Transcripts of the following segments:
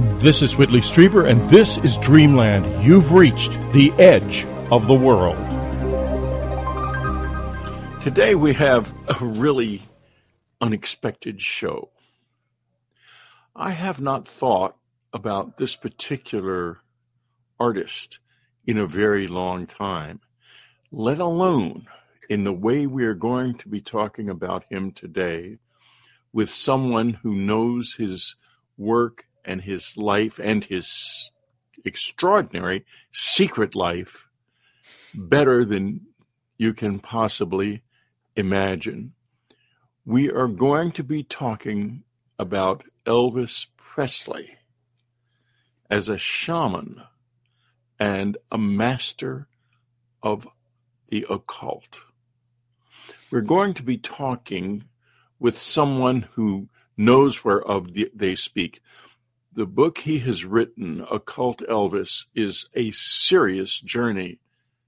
This is Whitley Strieber, and this is Dreamland. You've reached the edge of the world. Today we have a really unexpected show. I have not thought about this particular artist in a very long time, let alone in the way we are going to be talking about him today with someone who knows his work and his life and his extraordinary secret life better than you can possibly imagine. We are going to be talking about Elvis Presley as a shaman and a master of the occult. We're going to be talking with someone who knows whereof they speak. The book he has written, Occult Elvis, is a serious journey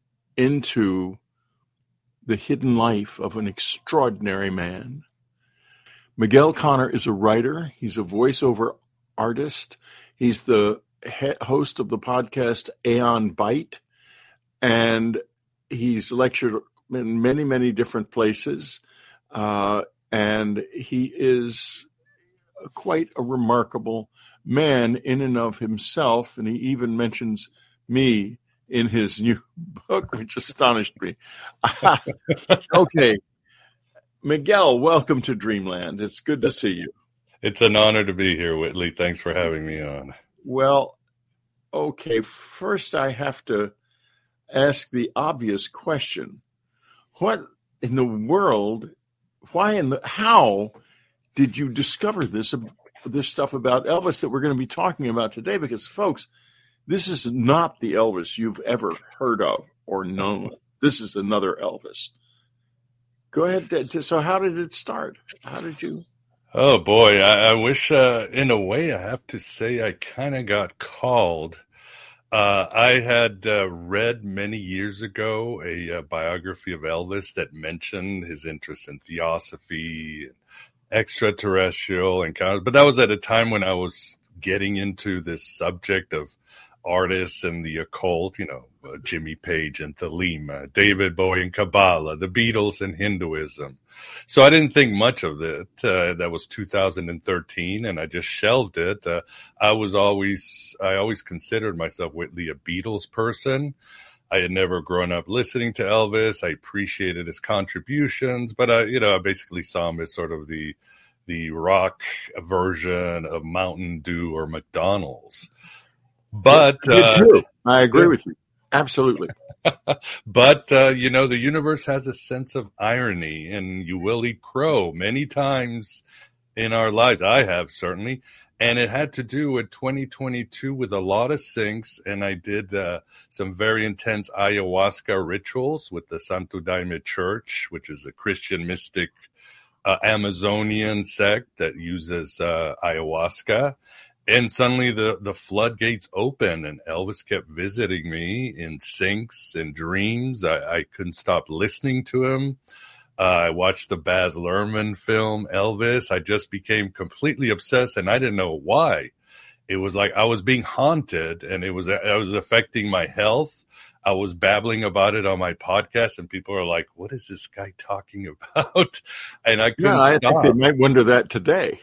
into the hidden life of an extraordinary man. Miguel Conner is a writer. He's a voiceover artist. He's the host of the podcast Aeon Byte, and he's lectured in many, many different places, and he is quite a remarkable man in and of himself, and he even mentions me in his new book, which astonished me. Okay, Miguel, welcome to Dreamland. It's good to see you. It's an honor to be here, Whitley. Thanks for having me on. Well, okay, first I have to ask the obvious question. What in the world, how did you discover this stuff about Elvis that we're going to be talking about today? Because, folks, this is not the Elvis you've ever heard of or known. This is another Elvis. Go ahead. So how did it start? How did you? Oh, boy. I wish, in a way, I have to say I kind of got called. I had read many years ago a biography of Elvis that mentioned his interest in theosophy, extraterrestrial encounters. But that was at a time when I was getting into this subject of artists and the occult, Jimmy Page and Thelema, David Bowie and Kabbalah, the Beatles and Hinduism. So I didn't think much of it. That was 2013, and I just shelved it. I always considered myself, Whitley, a Beatles person. I had never grown up listening to Elvis. I appreciated his contributions, but I basically saw him as sort of the rock version of Mountain Dew or McDonald's. But I agree with you. Absolutely. But, the universe has a sense of irony, and you will eat crow many times in our lives. I have, certainly. And it had to do with 2022 with a lot of syncs. And I did some very intense ayahuasca rituals with the Santo Daime Church, which is a Christian mystic Amazonian sect that uses ayahuasca. And suddenly the floodgates opened, and Elvis kept visiting me in syncs and dreams. I couldn't stop listening to him. I watched the Baz Luhrmann film, Elvis. I just became completely obsessed, and I didn't know why. It was like I was being haunted, and I was affecting my health. I was babbling about it on my podcast, and people are like, what is this guy talking about? And I couldn't stop. I think they might wonder that today.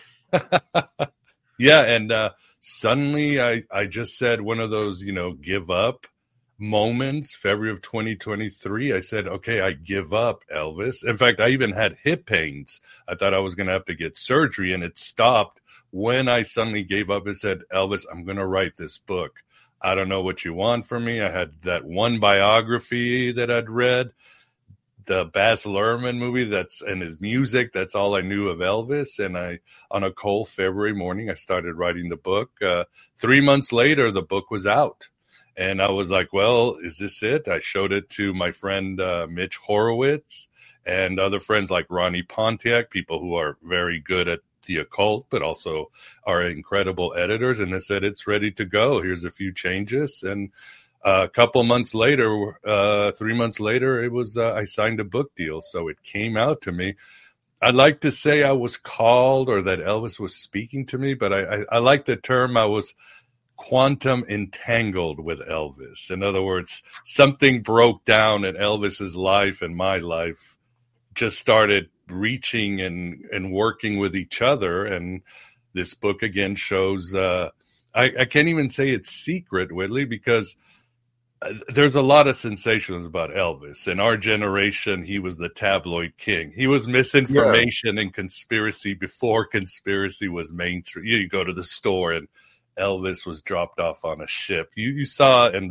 Yeah, and suddenly I just said one of those, give up moments, February of 2023. I said, okay, I give up, Elvis. In fact, I even had hip pains. I thought I was going to have to get surgery, and it stopped when I suddenly gave up and said, Elvis, I'm going to write this book. I don't know what you want from me. I had that one biography that I'd read, the Baz Luhrmann movie and his music. That's all I knew of Elvis. And on a cold February morning, I started writing the book. 3 months later, the book was out. And I was like, well, is this it? I showed it to my friend Mitch Horowitz and other friends like Ronnie Pontiac, people who are very good at the occult, but also are incredible editors. And they said, it's ready to go. Here's a few changes. And a couple months later, 3 months later, it was I signed a book deal. So it came out to me. I'd like to say I was called or that Elvis was speaking to me, but I like the term I was quantum entangled with Elvis. In other words, something broke down in Elvis's life and my life, just started reaching and working with each other. And this book again shows, I can't even say it's secret, Whitley, because there's a lot of sensations about Elvis. In our generation, he was the tabloid king. He was misinformation and conspiracy before conspiracy was mainstream. You go to the store and Elvis was dropped off on a ship. You saw in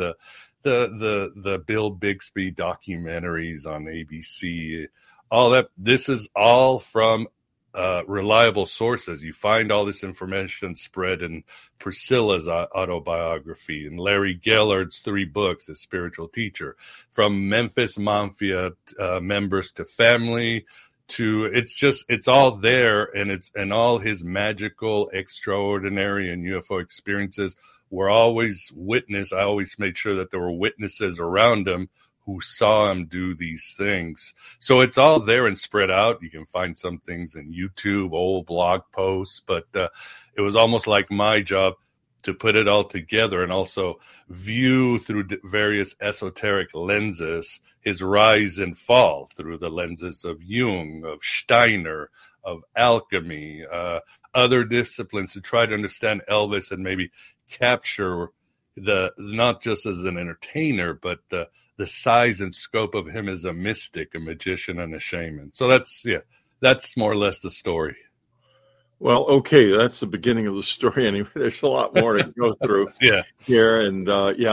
the Bill Bixby documentaries on ABC, all that. This is all from reliable sources. You find all this information spread in Priscilla's autobiography and Larry Gellard's 3 books, his spiritual teacher, from Memphis Mafia members to family to it's all there, and all his magical, extraordinary, and UFO experiences were always witnessed. I always made sure that there were witnesses around him who saw him do these things. So it's all there and spread out. You can find some things in YouTube, old blog posts, but it was almost like my job to put it all together and also view through various esoteric lenses his rise and fall through the lenses of Jung, of Steiner, of alchemy, other disciplines, to try to understand Elvis and maybe capture not just as an entertainer, but the size and scope of him as a mystic, a magician, and a shaman. So that's more or less the story. Well, okay, that's the beginning of the story. Anyway, there's a lot more to go through here, and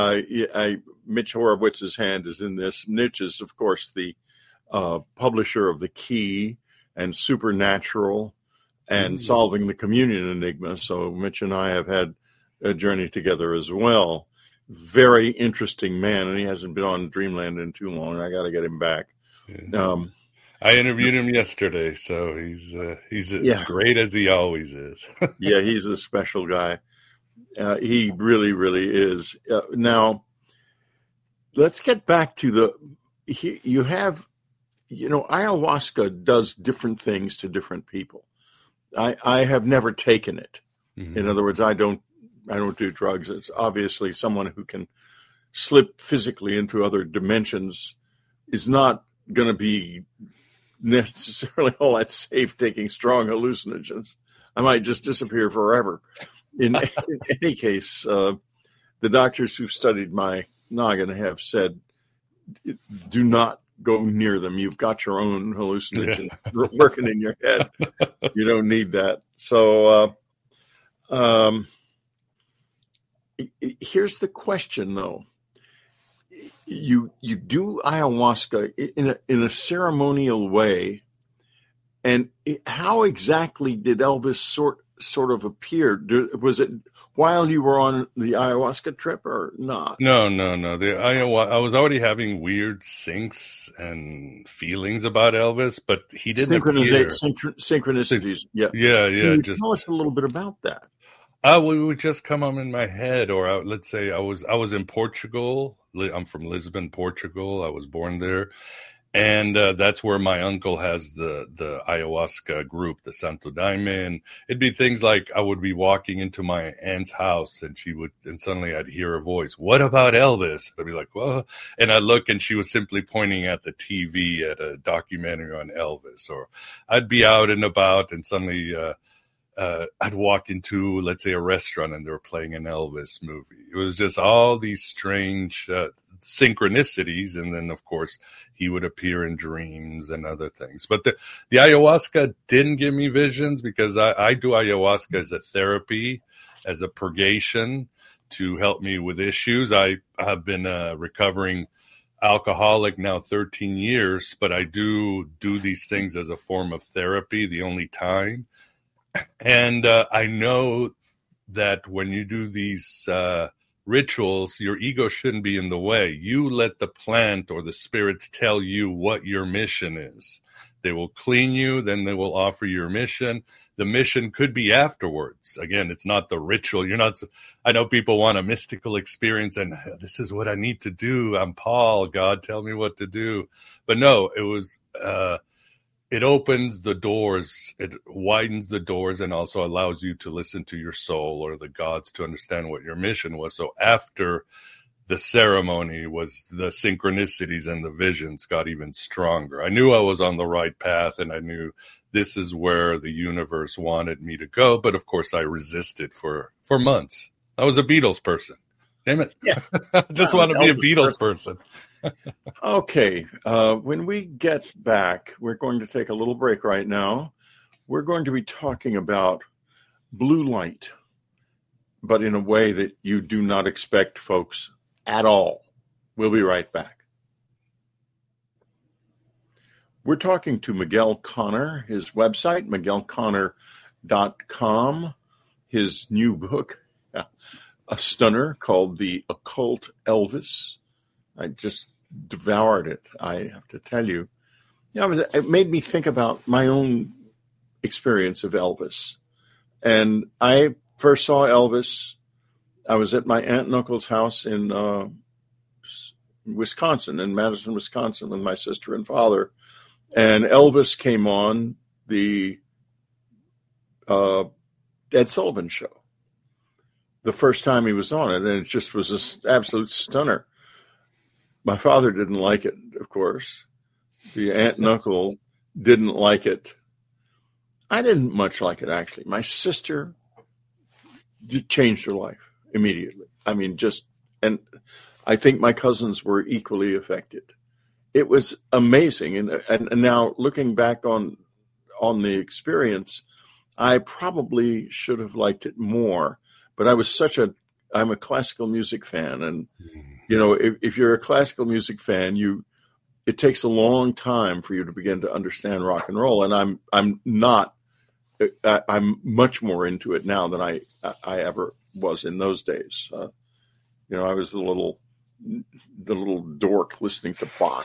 Mitch Horowitz's hand is in this. Mitch is, of course, the publisher of The Key and Supernatural and Solving the Communion Enigma. So Mitch and I have had a journey together as well. Very interesting man, and he hasn't been on Dreamland in too long. I got to get him back. I interviewed him yesterday, so he's as great as he always is. Yeah, he's a special guy. He really, really is. Now, let's get back to ayahuasca does different things to different people. I have never taken it. Mm-hmm. In other words, I don't do drugs. It's obviously someone who can slip physically into other dimensions is not going to be necessarily all that safe taking strong hallucinogens. I might just disappear forever. In any case, the doctors who studied my noggin have said, do not go near them. You've got your own hallucinogen working in your head. You don't need that. So here's the question, though. You do ayahuasca in a ceremonial way, and how exactly did Elvis sort of appear? Was it while you were on the ayahuasca trip or not? No. I was already having weird syncs and feelings about Elvis, but he didn't appear. Synchronicities. Yeah. Can you tell us a little bit about that? We would just come on in my head, or let's say I was in Portugal. I'm from Lisbon, Portugal. I was born there, and that's where my uncle has the ayahuasca group, the Santo Daime. And it'd be things like I would be walking into my aunt's house, and suddenly I'd hear a voice. What about Elvis? I'd be like, well, and I look, and she was simply pointing at the TV at a documentary on Elvis. Or I'd be out and about, and suddenly I'd walk into, let's say, a restaurant and they were playing an Elvis movie. It was just all these strange synchronicities. And then, of course, he would appear in dreams and other things. But the ayahuasca didn't give me visions, because I do ayahuasca as a therapy, as a purgation to help me with issues. I have been recovering alcoholic now 13 years, but I do these things as a form of therapy, the only time. And I know that when you do these rituals, your ego shouldn't be in the way. You let the plant or the spirits tell you what your mission is. They will clean you, then they will offer your mission. The mission could be afterwards. Again, it's not the ritual. I know people want a mystical experience and this is what I need to do. I'm Paul. God, tell me what to do. But no, it was it opens the doors, it widens the doors, and also allows you to listen to your soul or the gods to understand what your mission was. So after the ceremony was the synchronicities and the visions got even stronger. I knew I was on the right path, and I knew this is where the universe wanted me to go. But of course, I resisted for months. I was a Beatles person. Damn it. Yeah. I just want to be a Beatles person. Okay. When we get back, we're going to take a little break right now. We're going to be talking about blue light, but in a way that you do not expect, folks, at all. We'll be right back. We're talking to Miguel Conner, his website, miguelconner.com, his new book, a stunner called The Occult Elvis. I just devoured it, I have to tell you. It made me think about my own experience of Elvis. And I first saw Elvis, I was at my aunt and uncle's house in Wisconsin, in Madison, Wisconsin, with my sister and father. And Elvis came on the Ed Sullivan Show the first time he was on it, and it just was an absolute stunner. My father didn't like it, of course. The aunt and uncle didn't like it. I didn't much like it, actually. My sister changed her life immediately. I mean, and I think my cousins were equally affected. It was amazing. And now looking back on the experience, I probably should have liked it more, but I'm a classical music fan. And, if you're a classical music fan, it takes a long time for you to begin to understand rock and roll. And I'm much more into it now than I ever was in those days. I was the little dork listening to Bach.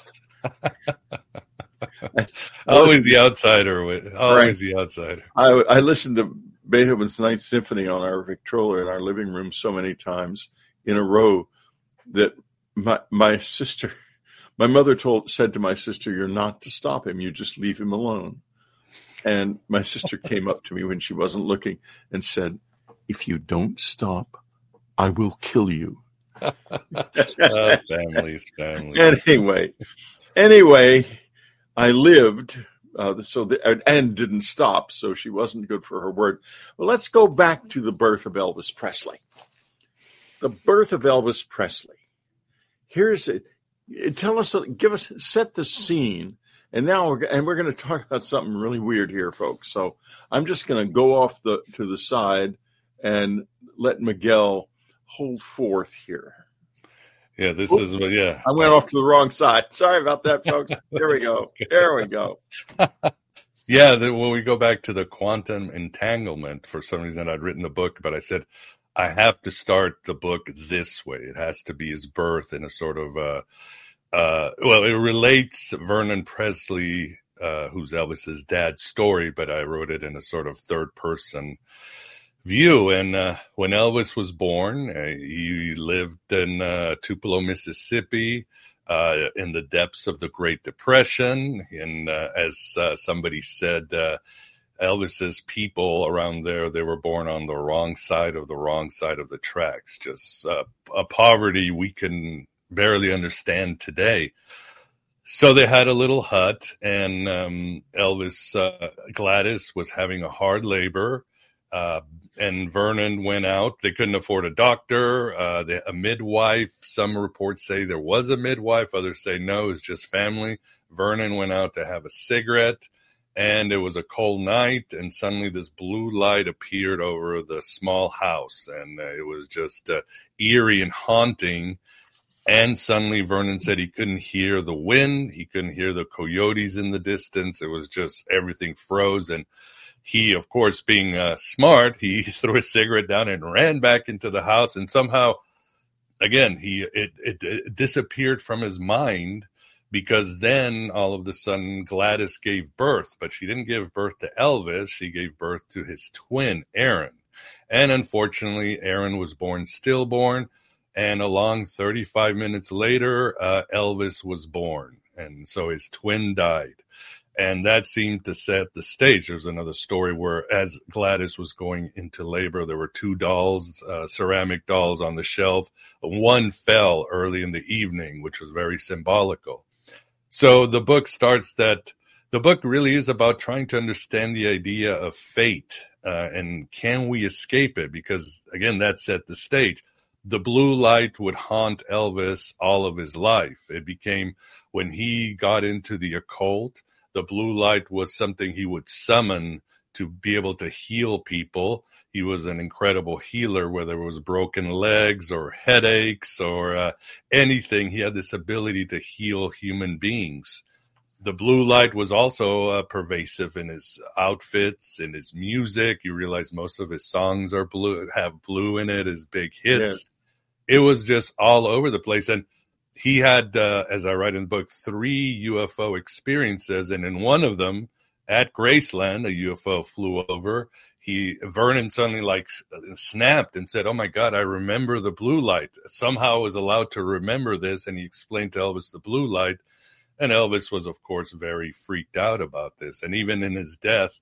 Always the outsider. The outsider. I listened to Beethoven's Ninth Symphony on our Victrola in our living room so many times in a row that my mother said to my sister, "You're not to stop him. You just leave him alone." And my sister came up to me when she wasn't looking and said, "If you don't stop, I will kill you." Families. Anyway, I lived, and didn't stop, so she wasn't good for her word. Well, let's go back to the birth of Elvis Presley. The birth of Elvis Presley. Here's it. Set the scene. And now we're going to talk about something really weird here, folks. So I'm just going to go off to the side and let Miguel hold forth here. Yeah, this is what. Yeah, I went off to the wrong side. Sorry about that, folks. Here we go. There we go. Yeah, when we go back to the quantum entanglement, for some reason I'd written a book, but I said I have to start the book this way. It has to be his birth in a sort of it relates Vernon Presley, who's Elvis's dad's story, but I wrote it in a sort of third person view. And when Elvis was born, he lived in Tupelo, Mississippi, in the depths of the Great Depression. And as somebody said, Elvis's people around there, they were born on the wrong side of the tracks. Just a poverty we can barely understand today. So they had a little hut, and Elvis, Gladys was having a hard labor. And Vernon went out. They couldn't afford a doctor, a midwife. Some reports say there was a midwife. Others say no, it's just family. Vernon went out to have a cigarette, and it was a cold night, and suddenly this blue light appeared over the small house, and it was just eerie and haunting. And suddenly Vernon said he couldn't hear the wind. He couldn't hear the coyotes in the distance. It was just everything froze. And he, of course, being smart, he threw a cigarette down and ran back into the house. And somehow, again, it disappeared from his mind, because then all of a sudden Gladys gave birth. But she didn't give birth to Elvis. She gave birth to his twin, Aaron. And unfortunately, Aaron was born stillborn. And along 35 minutes later, Elvis was born. And so his twin died. And that seemed to set the stage. There's another story where, as Gladys was going into labor, there were two dolls, ceramic dolls on the shelf. One fell early in the evening, which was very symbolical. So the book starts that the book really is about trying to understand the idea of fate, and can we escape it? Because, again, that set the stage. The blue light would haunt Elvis all of his life. It became, when he got into the occult, the blue light was something he would summon to be able to heal people. He was an incredible healer, whether it was broken legs or headaches or anything. He had this ability to heal human beings. The blue light was also pervasive in his outfits, in his music. You realize most of his songs are blue, have blue in it, his big hits. Yes. It was just all over the place. And he had, as I write in the book, 3 UFO experiences, and in one of them, at Graceland, a UFO flew over. Vernon suddenly snapped and said, "Oh my God, I remember the blue light." Somehow was allowed to remember this, and he explained to Elvis the blue light, and Elvis was, of course, very freaked out about this. And even in his death,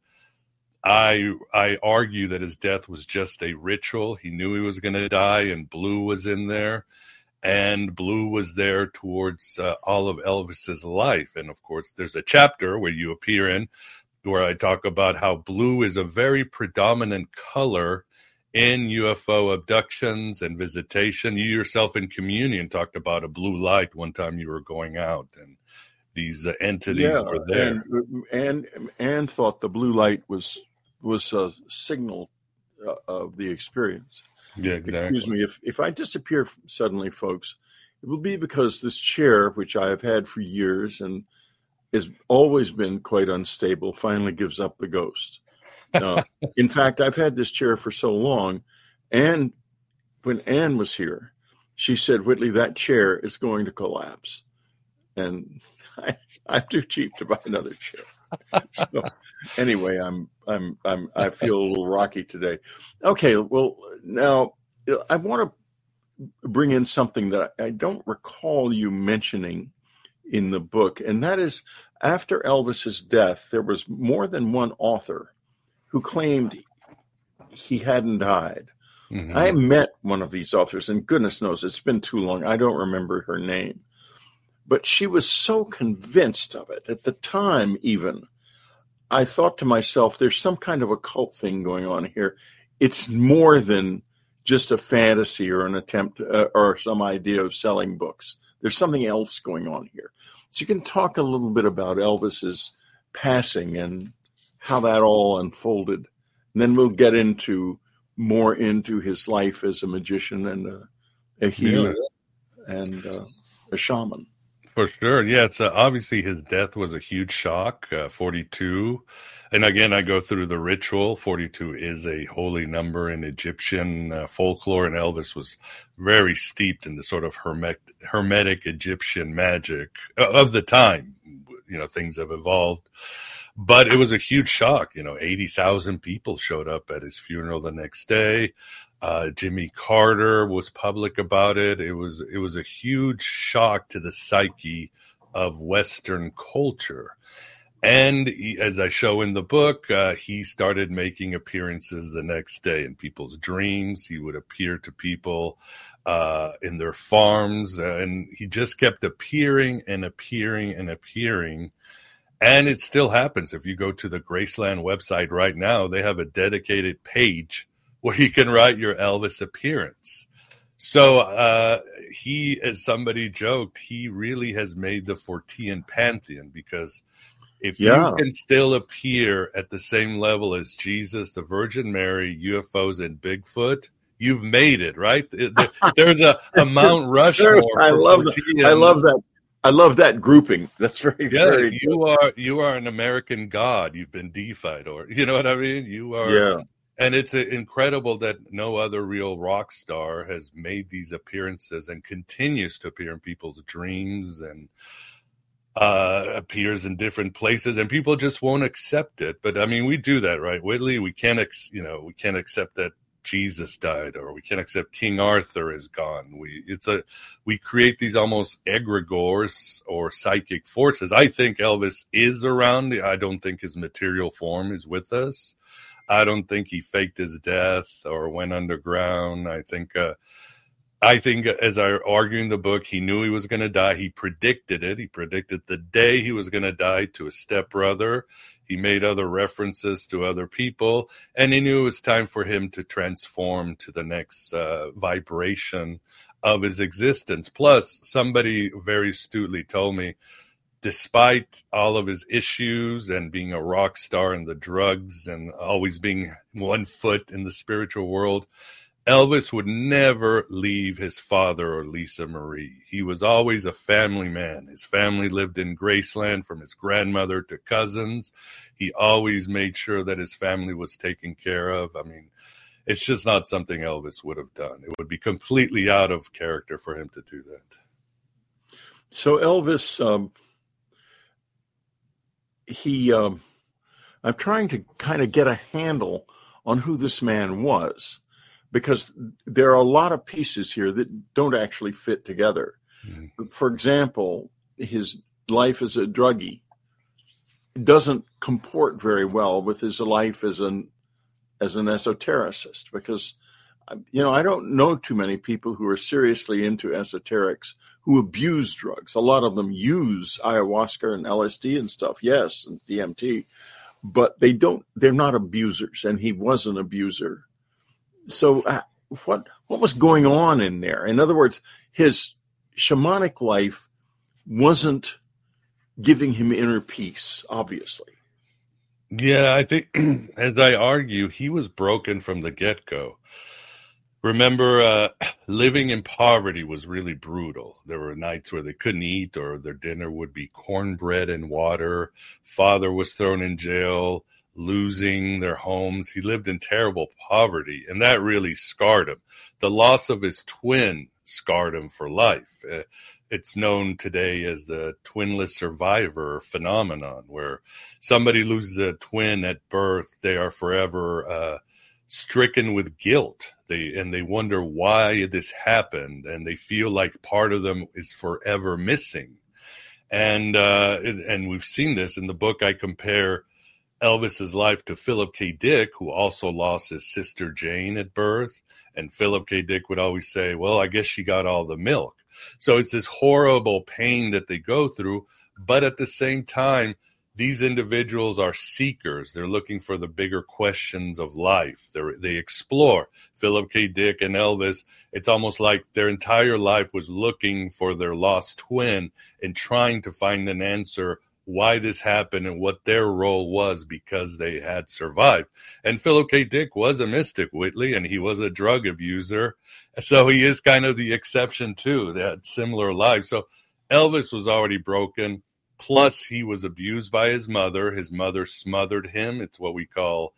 I argue that his death was just a ritual. He knew he was going to die, and blue was in there. And blue was there towards all of Elvis's life. And of course, there's a chapter where you appear in where I talk about how blue is a very predominant color in UFO abductions and visitation. You yourself in communion talked about a blue light one time you were going out, and these entities were there. And thought the blue light was a signal of the experience. Yeah, exactly. Excuse me, if I disappear suddenly, folks, it will be because this chair, which I have had for years and has always been quite unstable, finally gives up the ghost. In fact, I've had this chair for so long, and when Anne was here, she said, "Whitley, that chair is going to collapse," and I'm too cheap to buy another chair. So anyway, I feel a little rocky today. Okay, well, now I want to bring in something that I don't recall you mentioning in the book, and that is, after Elvis's death, there was more than one author who claimed he hadn't died. Mm-hmm. I met one of these authors, and goodness knows it's been too long. I don't remember her name. But she was so convinced of it. At the time, even, I thought to myself, there's some kind of occult thing going on here. It's more than just a fantasy or an attempt or some idea of selling books. There's something else going on here. So you can talk a little bit about Elvis's passing and how that all unfolded. And then we'll get more into his life as a magician and a healer and a shaman. For sure. Yeah, it's obviously his death was a huge shock, 42. And again, I go through the ritual. 42 is a holy number in Egyptian folklore, and Elvis was very steeped in the sort of hermetic Egyptian magic of the time. You know, things have evolved. But it was a huge shock. 80,000 people showed up at his funeral the next day. Jimmy Carter was public about it. It was a huge shock to the psyche of Western culture. And as I show in the book, he started making appearances the next day in people's dreams. He would appear to people in their farms, and he just kept appearing and appearing and appearing. And it still happens. If you go to the Graceland website right now, they have a dedicated page where you can write your Elvis appearance. So he, as somebody joked, he really has made the Fortean Pantheon, because if you can still appear at the same level as Jesus, the Virgin Mary, UFOs, and Bigfoot, you've made it, right? There's a Mount Rushmore. I love that. I love that grouping. That's very good. You are an American god. You've been deified, or you know what I mean? You are. Yeah. And it's incredible that no other real rock star has made these appearances and continues to appear in people's dreams and appears in different places, and people just won't accept it. But I mean, we do that, right, Whitley? We can't accept that Jesus died, or we can't accept King Arthur is gone. We create these almost egregores or psychic forces. I think Elvis is around. I don't think his material form is with us. I don't think he faked his death or went underground. I think as I argue in the book, he knew he was going to die. He predicted it. He predicted the day he was going to die to his stepbrother. He made other references to other people, and he knew it was time for him to transform to the next vibration of his existence. Plus, somebody very astutely told me, despite all of his issues and being a rock star and the drugs and always being 1 foot in the spiritual world, Elvis would never leave his father or Lisa Marie. He was always a family man. His family lived in Graceland, from his grandmother to cousins. He always made sure that his family was taken care of. I mean, it's just not something Elvis would have done. It would be completely out of character for him to do that. So Elvis, I'm trying to kind of get a handle on who this man was, because there are a lot of pieces here that don't actually fit together. Mm-hmm. For example, his life as a druggie doesn't comport very well with his life as an esotericist, because, I don't know too many people who are seriously into esoterics who abuse drugs. A lot of them use ayahuasca and LSD and stuff, yes, and DMT, but they're not abusers, and he was an abuser. So what was going on in there? In other words, his shamanic life wasn't giving him inner peace, obviously. Yeah, I think, as I argue, he was broken from the get-go. Remember, living in poverty was really brutal. There were nights where they couldn't eat, or their dinner would be cornbread and water. Father was thrown in jail, losing their homes. He lived in terrible poverty, and that really scarred him. The loss of his twin scarred him for life. It's known today as the twinless survivor phenomenon, where somebody loses a twin at birth, they are forever stricken with guilt. They wonder why this happened, and they feel like part of them is forever missing. And we've seen this in the book. I compare Elvis's life to Philip K. Dick, who also lost his sister Jane at birth. And Philip K. Dick would always say, well, I guess she got all the milk. So it's this horrible pain that they go through. But at the same time, these individuals are seekers. They're looking for the bigger questions of life. They explore. Philip K. Dick and Elvis, it's almost like their entire life was looking for their lost twin and trying to find an answer why this happened and what their role was, because they had survived. And Philip K. Dick was a mystic, Whitley, and he was a drug abuser. So he is kind of the exception too. They had similar lives. So Elvis was already broken. Plus, he was abused by his mother. His mother smothered him. It's what we call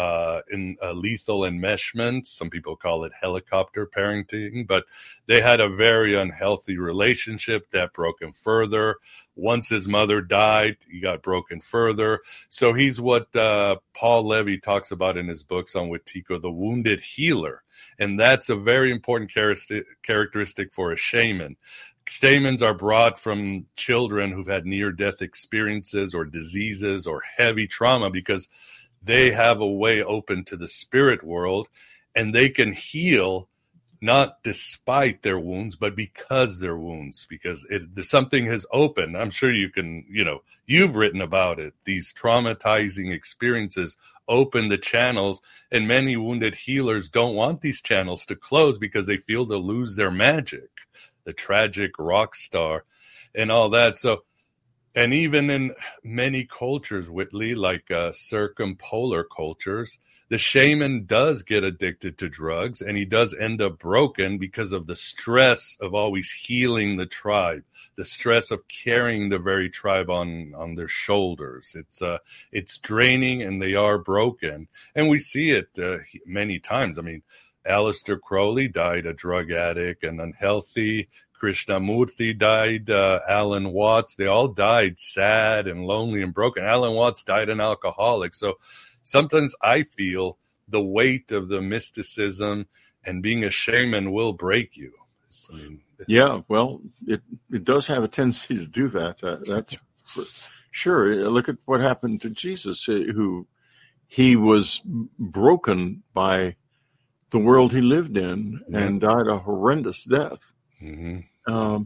lethal enmeshment. Some people call it helicopter parenting, but they had a very unhealthy relationship that broke him further. Once his mother died, he got broken further. So he's what Paul Levy talks about in his books on Wetiko, the wounded healer. And that's a very important characteristic for a shaman. Shamans are brought from children who've had near-death experiences or diseases or heavy trauma, because they have a way open to the spirit world, and they can heal not despite their wounds, but because their wounds, because something has opened. I'm sure you can, you've written about it. These traumatizing experiences open the channels, and many wounded healers don't want these channels to close because they feel they'll lose their magic, the tragic rock star and all that. So, and even in many cultures, Whitley, like circumpolar cultures, the shaman does get addicted to drugs, and he does end up broken because of the stress of always healing the tribe, the stress of carrying the very tribe on their shoulders. It's draining, and they are broken. And we see it many times. I mean, Aleister Crowley died a drug addict and unhealthy. Krishnamurti died, Alan Watts, they all died sad and lonely and broken. Alan Watts died an alcoholic. So sometimes I feel the weight of the mysticism, and being a shaman will break you. I mean, yeah, well, it does have a tendency to do that. That's for sure. Look at what happened to Jesus, who he was broken by the world he lived in and died a horrendous death. Mm-hmm.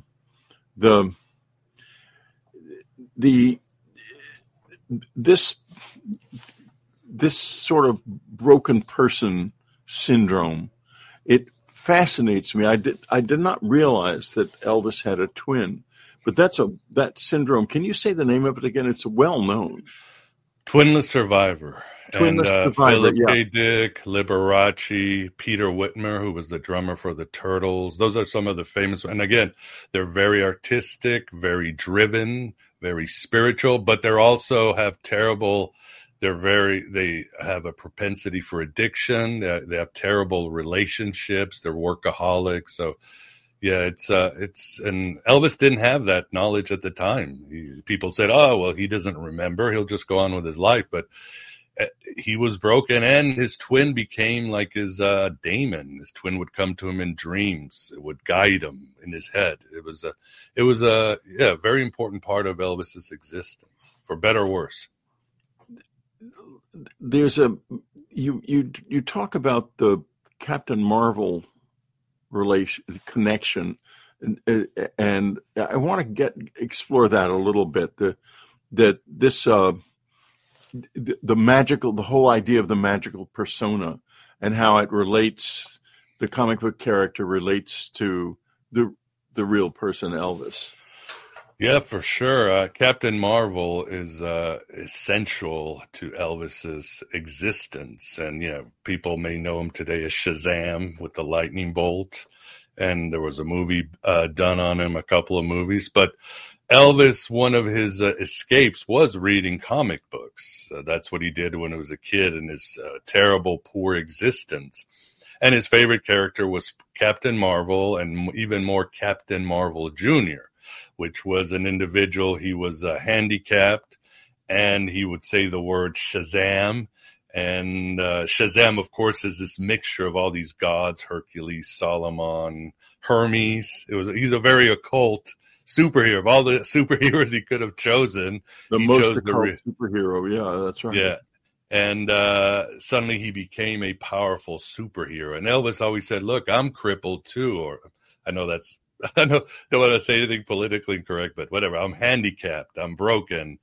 This sort of broken person syndrome, it fascinates me. I did not realize that Elvis had a twin, but that syndrome. Can you say the name of it again? It's well known. Twinless Survivor. Twinless Survivor, Philip K. Dick, Liberace, Peter Whitmer, who was the drummer for the Turtles. Those are some of the famous. And again, they're very artistic, very driven, very spiritual, but they're also have terrible. They have a propensity for addiction. They have terrible relationships. They're workaholics. So, yeah, it's and Elvis didn't have that knowledge at the time. People said, "Oh, well, he doesn't remember. He'll just go on with his life." But he was broken, and his twin became like his daemon. His twin would come to him in dreams. It would guide him in his head. It was a very important part of Elvis's existence, for better or worse. There's you talk about the Captain Marvel connection, and I want to explore that a little bit. The whole idea of the magical persona and how it relates, the comic book character relates to the real person Elvis. Yeah, for sure. Captain Marvel is essential to Elvis's existence. And, people may know him today as Shazam with the lightning bolt. And there was a movie done on him, a couple of movies. But Elvis, one of his escapes was reading comic books. That's what he did when he was a kid in his terrible, poor existence. And his favorite character was Captain Marvel, and even more Captain Marvel Jr., which was an individual. He was handicapped, and he would say the word Shazam. And Shazam, of course, is this mixture of all these gods: Hercules, Solomon, Hermes. He's a very occult superhero. Of all the superheroes he could have chosen, he chose the superhero. Yeah, that's right. Yeah. And suddenly he became a powerful superhero. And Elvis always said, "Look, I'm crippled too." Or I don't want to say anything politically incorrect, but whatever. I'm handicapped. I'm broken.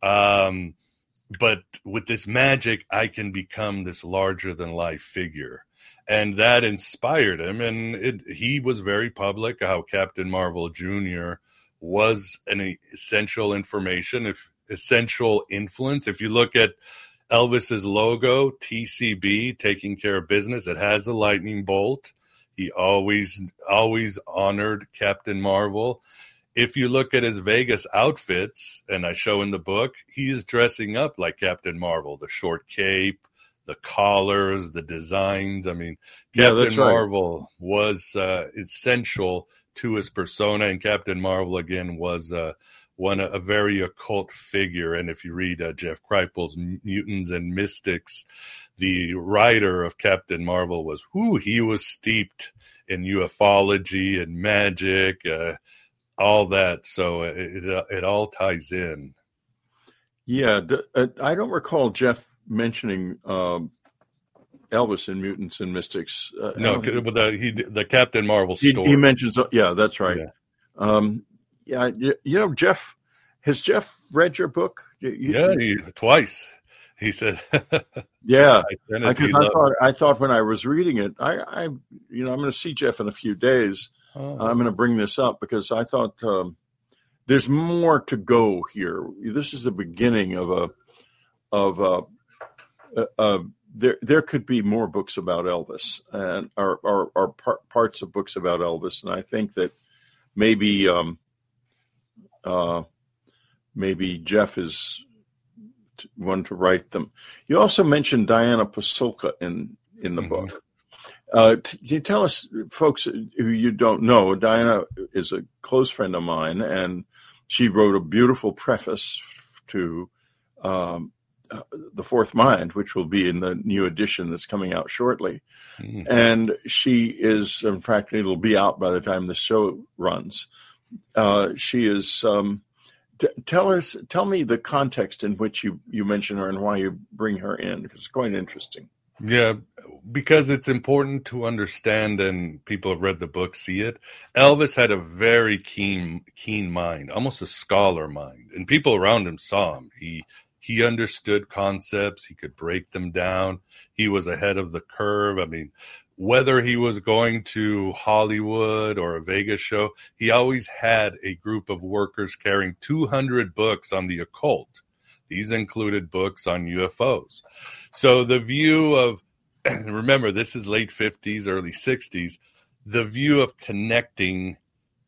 But with this magic, I can become this larger than life figure. And that inspired him. And he was very public how Captain Marvel Jr. was an essential essential influence. If you look at Elvis's logo, TCB, taking care of business, it has the lightning bolt. He always honored Captain Marvel. If you look at his Vegas outfits, and I show in the book, he is dressing up like Captain Marvel. The short cape, the collars, the designs. I mean, Captain Marvel was essential to his persona, and Captain Marvel, again, was a very occult figure. And if you read Jeff Kripal's Mutants and Mystics, the writer of Captain Marvel he was steeped in ufology and magic, all that. So it all ties in. Yeah, I don't recall Jeff mentioning Elvis in Mutants and Mystics. No, but the Captain Marvel story. He mentions, yeah, that's right. Yeah. Jeff, has Jeff read your book? Twice. He said, "Yeah." I thought when I was reading it, I'm going to see Jeff in a few days. Oh. I'm going to bring this up because I thought there's more to go here. This is the beginning there could be more books about Elvis and or parts of books about Elvis, and I think that maybe Jeff is one to write them. You also mentioned Diana Pasulka in the book. Can you tell us, folks who you don't know, Diana is a close friend of mine, and she wrote a beautiful preface to The Fourth Mind, which will be in the new edition that's coming out shortly. Mm. And she is, in fact, it'll be out by the time the show runs. She is, tell me the context in which you mention her and why you bring her in, because it's quite interesting. Yeah, because it's important to understand, and people have read the book, see it. Elvis had a very keen mind, almost a scholar mind, and people around him saw him. He understood concepts. He could break them down. He was ahead of the curve. I mean, whether he was going to Hollywood or a Vegas show, he always had a group of workers carrying 200 books on the occult. These included books on UFOs. So the view of, remember, this is late 50s, early 60s, the view of connecting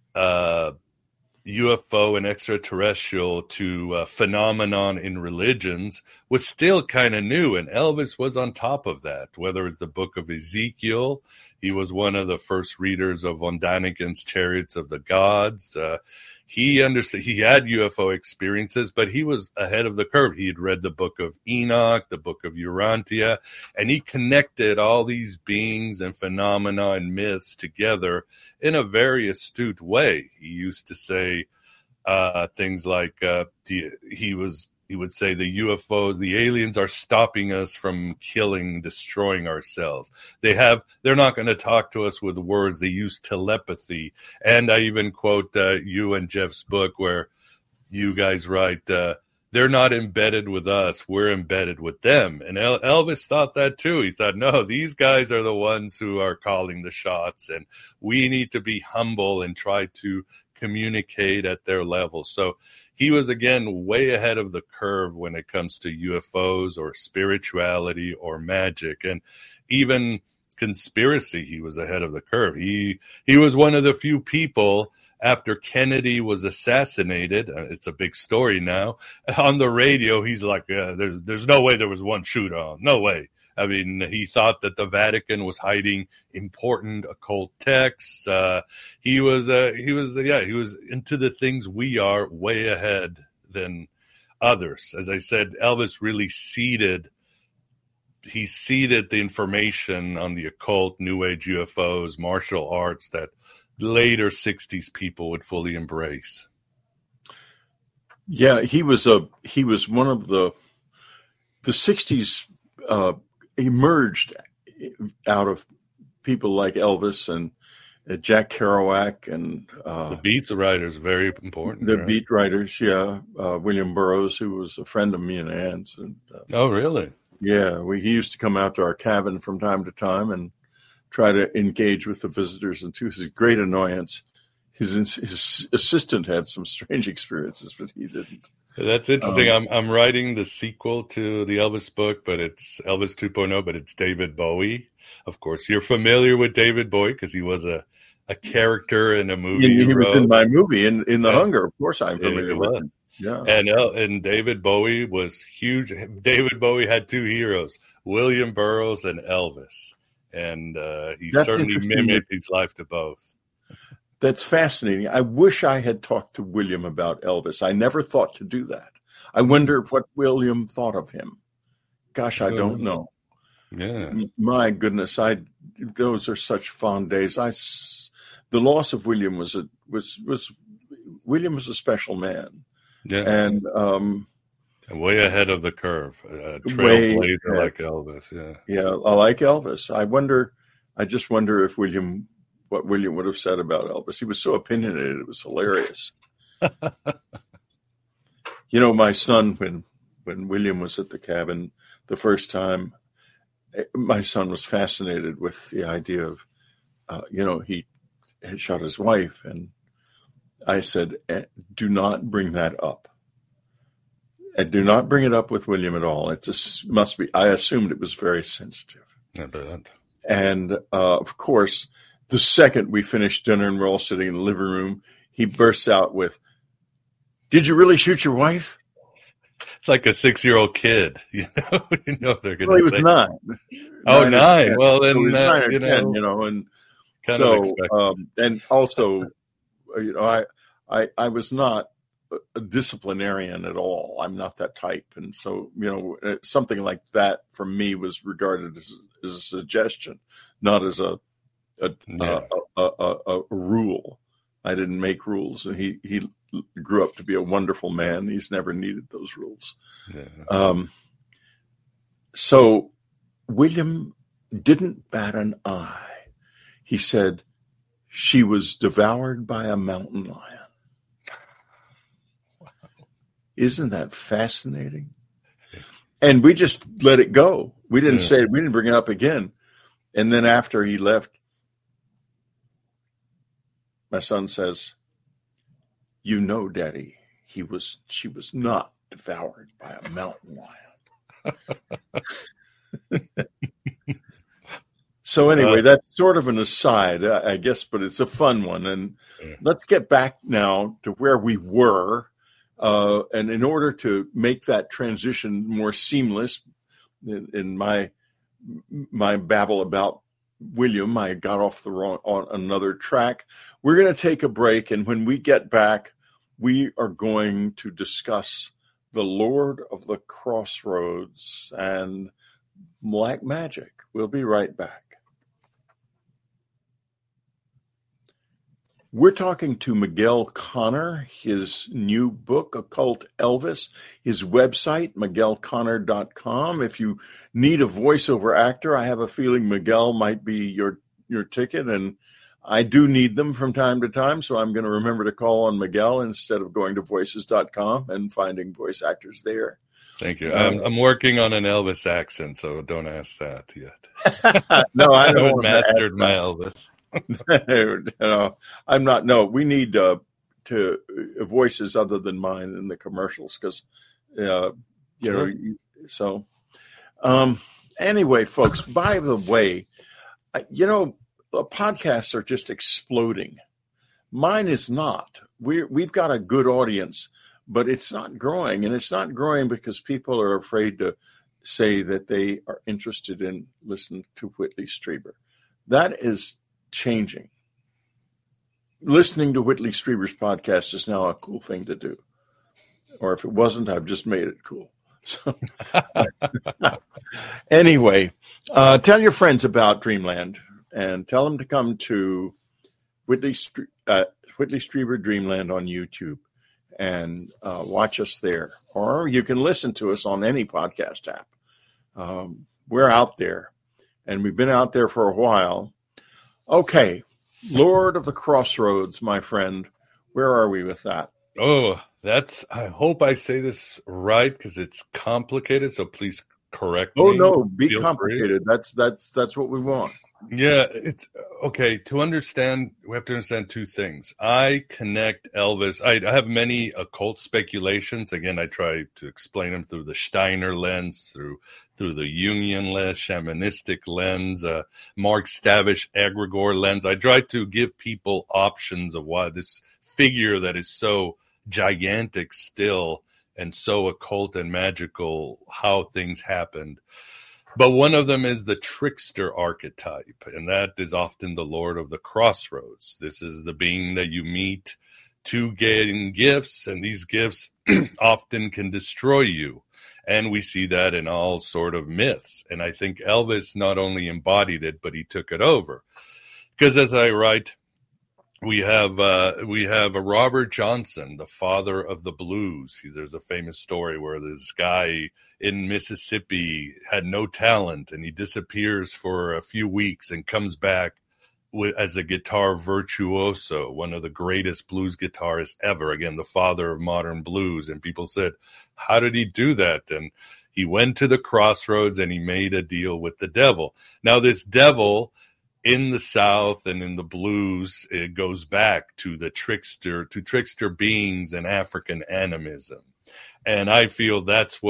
UFO and extraterrestrial to phenomenon in religions was still kind of new, and Elvis was on top of that. Whether it's the book of Ezekiel, he was one of the first readers of von Daniken's Chariots of the Gods. He understood, he had UFO experiences, but he was ahead of the curve. He had read the book of Enoch, the book of Urantia, and he connected all these beings and phenomena and myths together in a very astute way. He used to say things like he would say the UFOs, the aliens are stopping us from killing, destroying ourselves. They're not going to talk to us with words. They use telepathy. And I even quote you and Jeff's book where you guys write, they're not embedded with us. We're embedded with them. And Elvis thought that too. He thought, no, these guys are the ones who are calling the shots, and we need to be humble and try to communicate at their level. So he was, again, way ahead of the curve when it comes to UFOs or spirituality or magic, and even conspiracy. He was ahead of the curve. He was one of the few people after Kennedy was assassinated. It's a big story now. On the radio, he's like, there's no way there was one shooter on. No way. I mean, he thought that the Vatican was hiding important occult texts. He was into the things we are way ahead than others. As I said, Elvis really seeded the information on the occult, New Age UFOs, martial arts that later 60s people would fully embrace. Yeah, he was one of the 60s emerged out of people like Elvis and Jack Kerouac and the beat writers, very important. The beat writers, yeah. William Burroughs, who was a friend of me and Ann's. And, oh, really? Yeah, he used to come out to our cabin from time to time and try to engage with the visitors. And to his great annoyance, his assistant had some strange experiences, but he didn't. That's interesting. I'm writing the sequel to the Elvis book, but it's Elvis 2.0, but it's David Bowie. Of course, you're familiar with David Bowie because he was a character in a movie. He was in my movie, in The Hunger. Of course, I'm familiar with him. Yeah. And David Bowie was huge. David Bowie had two heroes, William Burroughs and Elvis. And he certainly mimicked his life to both. That's fascinating. I wish I had talked to William about Elvis. I never thought to do that. I wonder what William thought of him. Gosh, I don't know. Yeah. My goodness, those are such fond days. The loss of William was William was a special man. Yeah. And way ahead of the curve. Trailblazer like Elvis. Yeah. Yeah, I like Elvis. I just wonder if what William would have said about Elvis. He was so opinionated. It was hilarious. My son, when William was at the cabin the first time, my son was fascinated with the idea of, he had shot his wife. And I said, do not bring that up. And do not bring it up with William at all. It just must be, I assumed it was very sensitive. I bet. And of course, the second we finished dinner and we're all sitting in the living room, he bursts out with, "Did you really shoot your wife?" It's like a 6-year-old kid, they're going to say. Well, he was 9. Oh, 9. Well, then, 9 or 10, and kind so, and also, I was not a disciplinarian at all. I'm not that type. And so, something like that from me was regarded as a suggestion, not as a rule. I didn't make rules, and he grew up to be a wonderful man. He's never needed those rules. Yeah. So William didn't bat an eye. He said, she was devoured by a mountain lion. Wow. Isn't that fascinating? And we just let it go. We didn't say it. We didn't bring it up again. And then after he left, my son says, Daddy, she was not devoured by a mountain lion. So anyway, that's sort of an aside, I guess, but it's a fun one. And let's get back now to where we were. And in order to make that transition more seamless, in my babble about William, I got off on another track. We're going to take a break, and when we get back, we are going to discuss the Lord of the Crossroads and black magic. We'll be right back. We're talking to Miguel Conner, his new book, Occult Elvis, his website, miguelconner.com. If you need a voiceover actor, I have a feeling Miguel might be your ticket, and I do need them from time to time, so I'm going to remember to call on Miguel instead of going to voices.com and finding voice actors there. Thank you. I'm working on an Elvis accent, so don't ask that yet. No, I haven't mastered my Elvis. No, I'm not. No, we need voices other than mine in the commercials because, So, anyway, folks. By the way, podcasts are just exploding. Mine is not. We've got a good audience, but it's not growing, and it's not growing because people are afraid to say that they are interested in listening to Whitley Strieber. That is changing. Listening to Whitley Strieber's podcast is now a cool thing to do. Or if it wasn't, I've just made it cool. So anyway, tell your friends about Dreamland and tell them to come to Whitley Strieber Dreamland on YouTube and watch us there. Or you can listen to us on any podcast app. We're out there, and we've been out there for a while. Okay, Lord of the Crossroads, my friend. Where are we with that? Oh, I hope I say this right because it's complicated, so please correct me. Oh, no, be complicated. That's what we want. Yeah, it's okay. To understand, we have to understand two things. I connect Elvis. I have many occult speculations. Again, I try to explain them through the Steiner lens, through the Jungian lens, shamanistic lens, Mark Stavish egregore lens. I try to give people options of why this figure that is so gigantic still and so occult and magical, how things happened. But one of them is the trickster archetype, and that is often the Lord of the Crossroads. This is the being that you meet to gain gifts, and these gifts often can destroy you. And we see that in all sort of myths. And I think Elvis not only embodied it, but he took it over. Because as I write, we have a Robert Johnson, the father of the blues. There's a famous story where this guy in Mississippi had no talent, and he disappears for a few weeks and comes back as a guitar virtuoso, one of the greatest blues guitarists ever. Again, the father of modern blues. And people said, how did he do that? And he went to the crossroads and he made a deal with the devil. Now, this devil in the South and in the blues, it goes back to trickster beings and African animism. And I feel that's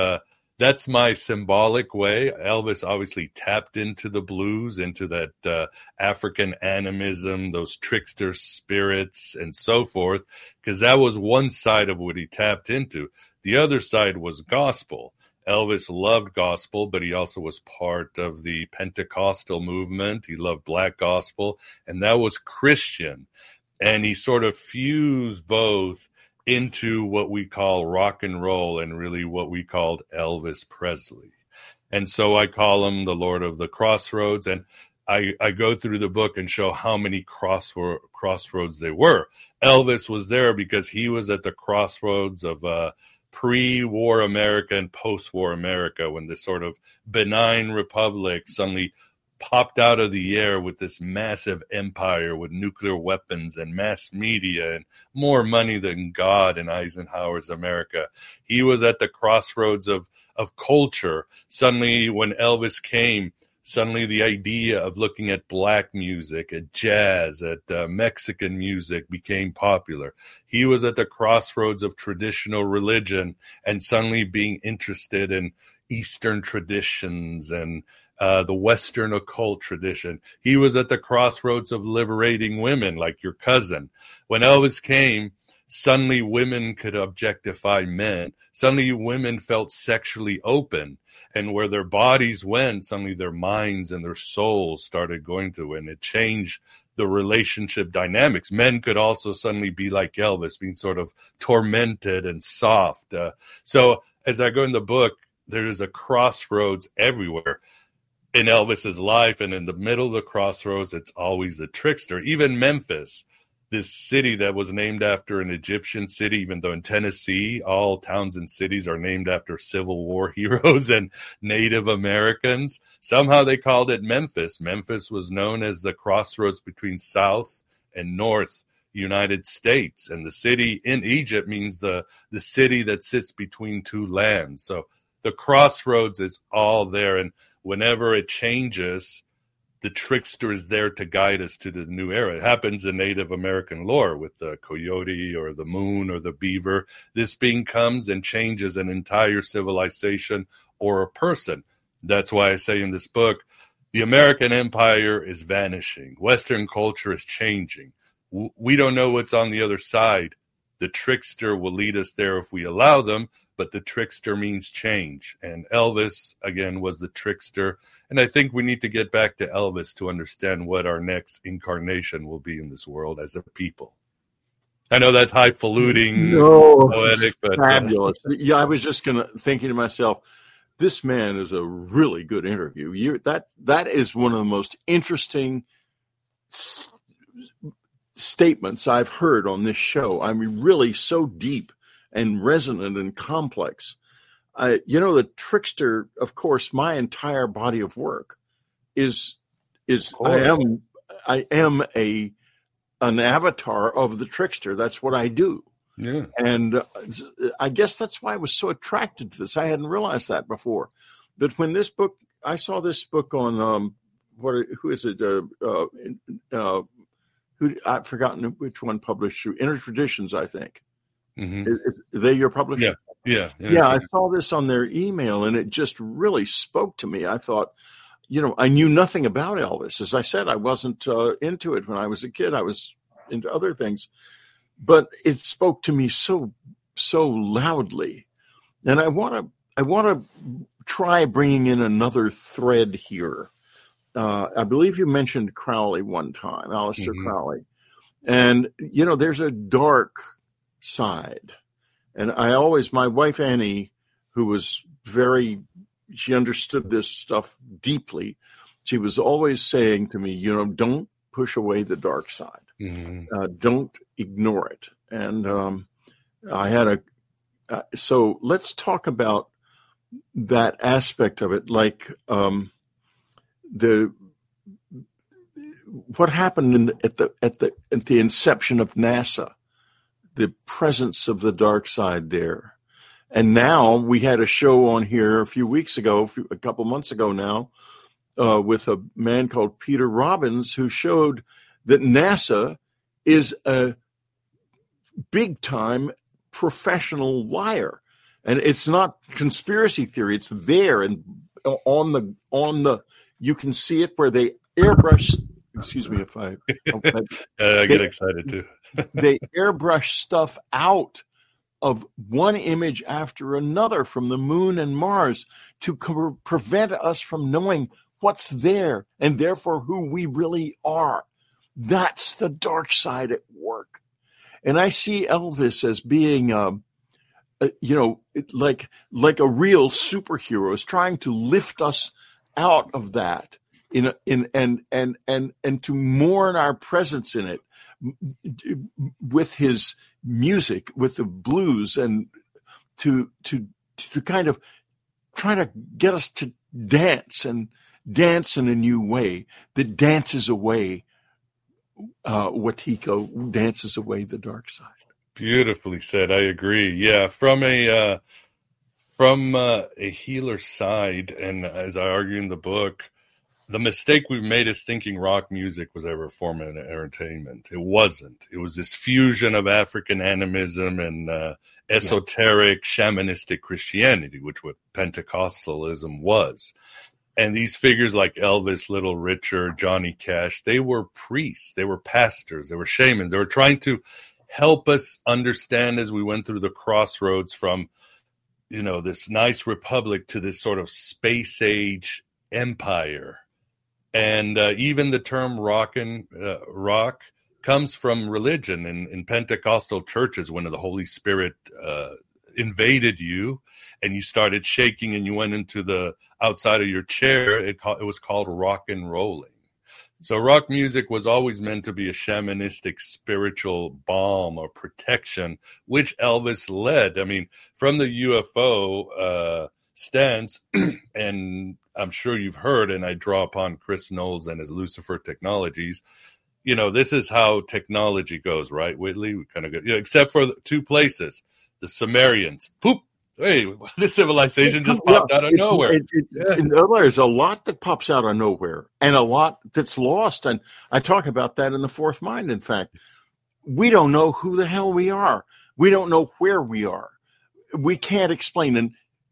my symbolic way. Elvis obviously tapped into the blues, into that African animism, those trickster spirits and so forth, because that was one side of what he tapped into. The other side was gospel. Elvis loved gospel, but he also was part of the Pentecostal movement. He loved black gospel, and that was Christian. And he sort of fused both into what we call rock and roll and really what we called Elvis Presley. And so I call him the Lord of the Crossroads. And I go through the book and show how many crossroads there were. Elvis was there because he was at the crossroads of pre-war America and post-war America, when this sort of benign republic suddenly popped out of the air with this massive empire with nuclear weapons and mass media and more money than God in Eisenhower's America. He was at the crossroads of culture. Suddenly, when Elvis came, suddenly the idea of looking at black music, at jazz, at Mexican music became popular. He was at the crossroads of traditional religion and suddenly being interested in Eastern traditions and the Western occult tradition. He was at the crossroads of liberating women, like your cousin. When Elvis came, suddenly women could objectify men. Suddenly women felt sexually open. And where their bodies went, suddenly their minds and their souls started going to. And it changed the relationship dynamics. Men could also suddenly be like Elvis, being sort of tormented and soft. So as I go in the book, there is a crossroads everywhere in Elvis's life. And in the middle of the crossroads, it's always the trickster. Even Memphis, this city that was named after an Egyptian city, even though in Tennessee, all towns and cities are named after Civil War heroes and Native Americans. Somehow they called it Memphis. Memphis was known as the crossroads between South and North United States. And the city in Egypt means the city that sits between two lands. So the crossroads is all there. And whenever it changes, the trickster is there to guide us to the new era. It happens in Native American lore with the coyote or the moon or the beaver. This being comes and changes an entire civilization or a person. That's why I say in this book, the American empire is vanishing. Western culture is changing. We don't know what's on the other side. The trickster will lead us there if we allow them, but the trickster means change. And Elvis, again, was the trickster. And I think we need to get back to Elvis to understand what our next incarnation will be in this world as a people. I know that's highfalutin, poetic, but fabulous. Yeah, I was just thinking to myself, this man is a really good interview. That is one of the most interesting statements I've heard on this show. I mean, really so deep and resonant and complex. The trickster, of course, my entire body of work is I am an avatar of the trickster. That's what I do. Yeah. And I guess that's why I was so attracted to this. I hadn't realized that before. But when I saw this book on who is it? I've forgotten which one published through Inner Traditions, I think. Mm-hmm. Is they your publisher? Yeah. I saw this on their email, and it just really spoke to me. I thought, I knew nothing about Elvis. As I said, I wasn't into it when I was a kid. I was into other things, but it spoke to me so loudly. And I want to try bringing in another thread here. I believe you mentioned Crowley one time, Aleister Crowley, and there's a dark side. And my wife Annie, who was she understood this stuff deeply. She was always saying to me, don't push away the dark side. Mm-hmm. Don't ignore it. And I had so let's talk about that aspect of it. Like what happened at the inception of NASA, the presence of the dark side there. And now we had a show on here a couple months ago now, with a man called Peter Robbins, who showed that NASA is a big time professional liar. And it's not conspiracy theory. It's there and on the you can see it where they airbrush. Excuse me if I get excited too. They airbrush stuff out of one image after another from the moon and Mars to prevent us from knowing what's there and therefore who we really are. That's the dark side at work. And I see Elvis as being, like a real superhero, is trying to lift us out of that and to mourn our presence in it with his music, with the blues, and to kind of try to get us to dance in a new way that dances away Wetiko, dances away the dark side. Beautifully said. I agree. Yeah, from a healer side, and as I argue in the book, the mistake we've made is thinking rock music was ever a form of entertainment. It wasn't. It was this fusion of African animism and esoteric shamanistic Christianity, which what Pentecostalism was. And these figures like Elvis, Little Richard, Johnny Cash, they were priests, they were pastors, they were shamans. They were trying to help us understand as we went through the crossroads from, this nice republic to this sort of space age empire. And even the term rock comes from religion. In Pentecostal churches, when the Holy Spirit invaded you and you started shaking and you went into the outside of your chair, it was called rock and rolling. So rock music was always meant to be a shamanistic spiritual balm or protection, which Elvis led. I mean, from the UFO stance, and I'm sure you've heard, and I draw upon Chris Knowles and his Lucifer Technologies, this is how technology goes, right, Whitley? We kind of go, except for two places, the Sumerians, poop. Hey, this civilization just popped out of nowhere. There's a lot that pops out of nowhere and a lot that's lost. And I talk about that in The Fourth Mind. In fact, we don't know who the hell we are. We don't know where we are. We can't explain. And,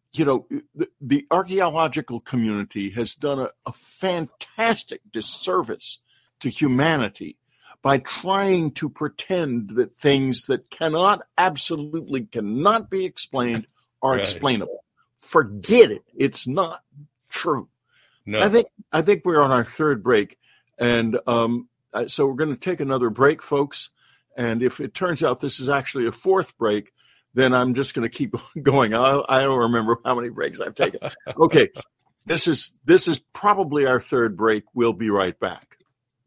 the archaeological community has done a fantastic disservice to humanity by trying to pretend that things that absolutely cannot be explained are explainable. Forget it. It's not true. No. I think we're on our third break. And so we're going to take another break, folks. And if it turns out this is actually a fourth break, then I'm just going to keep going. I don't remember how many breaks I've taken. Okay. This is probably our third break. We'll be right back.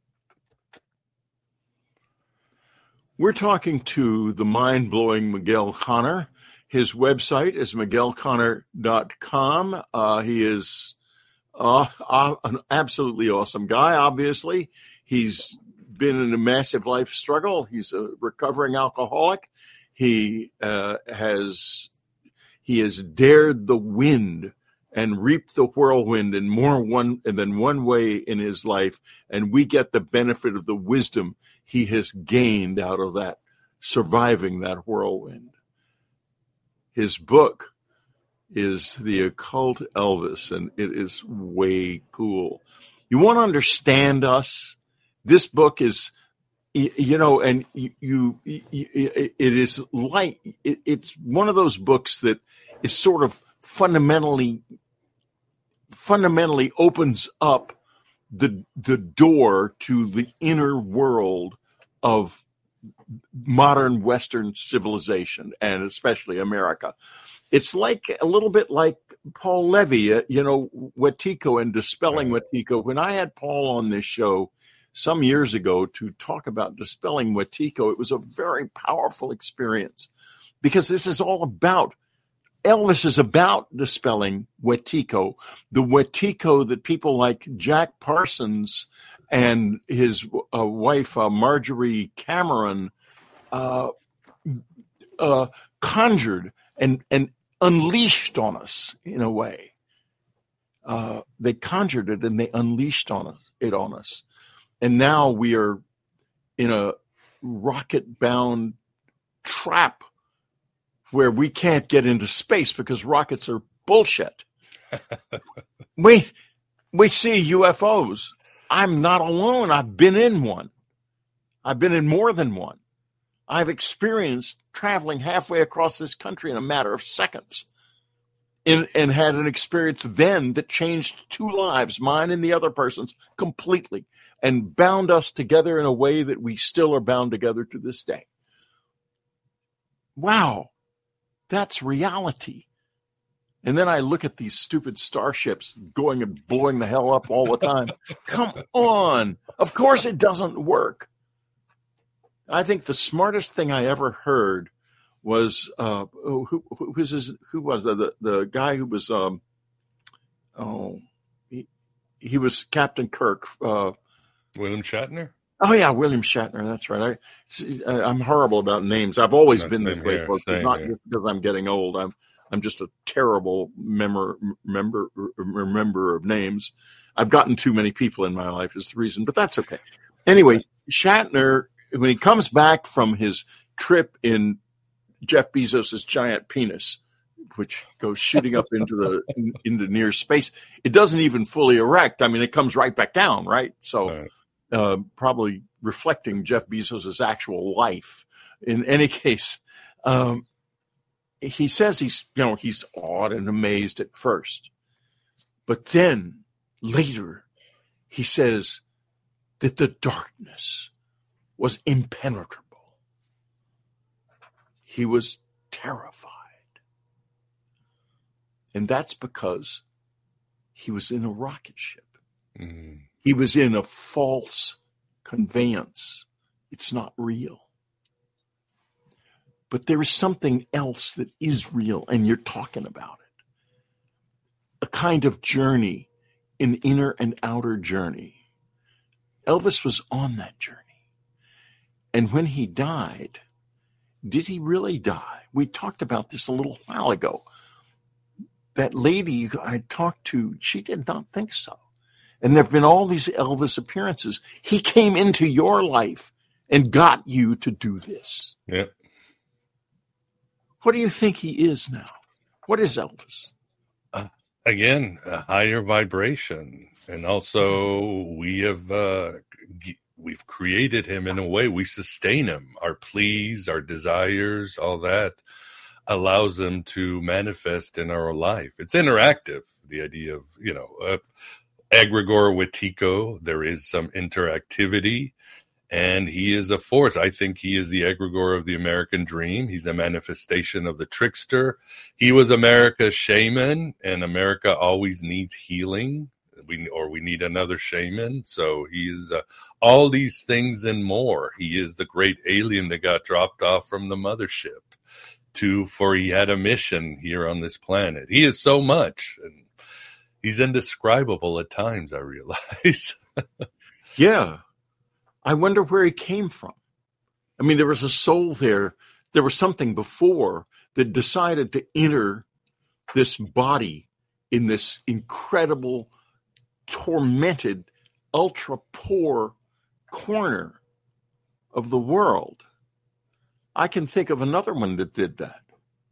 We're talking to the mind-blowing Miguel Conner. His website is miguelconner.com. He is an absolutely awesome guy, obviously. He's been in a massive life struggle. He's a recovering alcoholic. He has dared the wind and reaped the whirlwind in more than one way in his life, and we get the benefit of the wisdom he has gained out of that, surviving that whirlwind. His book is The Occult Elvis, and it is way cool. You want to understand us? This book is, and it is like, it's one of those books that is sort of fundamentally opens up the door to the inner world of modern Western civilization, and especially America. It's like a little bit like Paul Levy, Wetiko and Dispelling Wetiko. When I had Paul on this show some years ago to talk about Dispelling Wetiko, it was a very powerful experience because this is all about, Elvis is about dispelling Wetiko, the Wetiko that people like Jack Parsons and his wife, Marjorie Cameron, conjured and unleashed on us in a way. They conjured it and they unleashed it on us. And now we are in a rocket-bound trap where we can't get into space because rockets are bullshit. We see UFOs. I'm not alone. I've been in one. I've been in more than one. I've experienced traveling halfway across this country in a matter of seconds and had an experience then that changed two lives, mine and the other person's, completely, and bound us together in a way that we still are bound together to this day. wow, that's reality. And then I look at these stupid starships going and blowing the hell up all the time. Come on. Of course it doesn't work. I think the smartest thing I ever heard was who was the guy who was he was Captain Kirk. William Shatner? Oh yeah, William Shatner. That's right. I'm horrible about names. I've always been this way, folks. Not just because I'm getting old. I'm just a terrible remember of names. I've gotten too many people in my life is the reason, but that's okay. Anyway, Shatner, when he comes back from his trip in Jeff Bezos's giant penis, which goes shooting up into near space, it doesn't even fully erect. I mean, it comes right back down, right? So probably reflecting Jeff Bezos's actual life. In any case, he says he's awed and amazed at first, but then later he says that the darkness was impenetrable. He was terrified. And that's because he was in a rocket ship. Mm-hmm. He was in a false conveyance. It's not real. But there is something else that is real, and you're talking about it. A kind of journey, an inner and outer journey. Elvis was on that journey. And when he died, did he really die? We talked about this a little while ago. That lady I talked to, she did not think so. And there have been all these Elvis appearances. He came into your life and got you to do this. Yep. What do you think he is now? What is Elvis? Again, a higher vibration. And also we've created him in a way. We sustain him. Our pleas, our desires, all that allows him to manifest in our life. It's interactive. The idea of, egregore with Tico, there is some interactivity, and he is a force. I think he is the egregore of the American dream. He's a manifestation of the trickster. He was America's shaman, and America always needs healing. We need another shaman. So he is all these things and more. He is the great alien that got dropped off from the mothership for he had a mission here on this planet. He is so much, and he's indescribable at times, I realize. Yeah. I wonder where he came from. I mean, there was a soul there. There was something before that decided to enter this body in this incredible, tormented, ultra-poor corner of the world. I can think of another one that did that.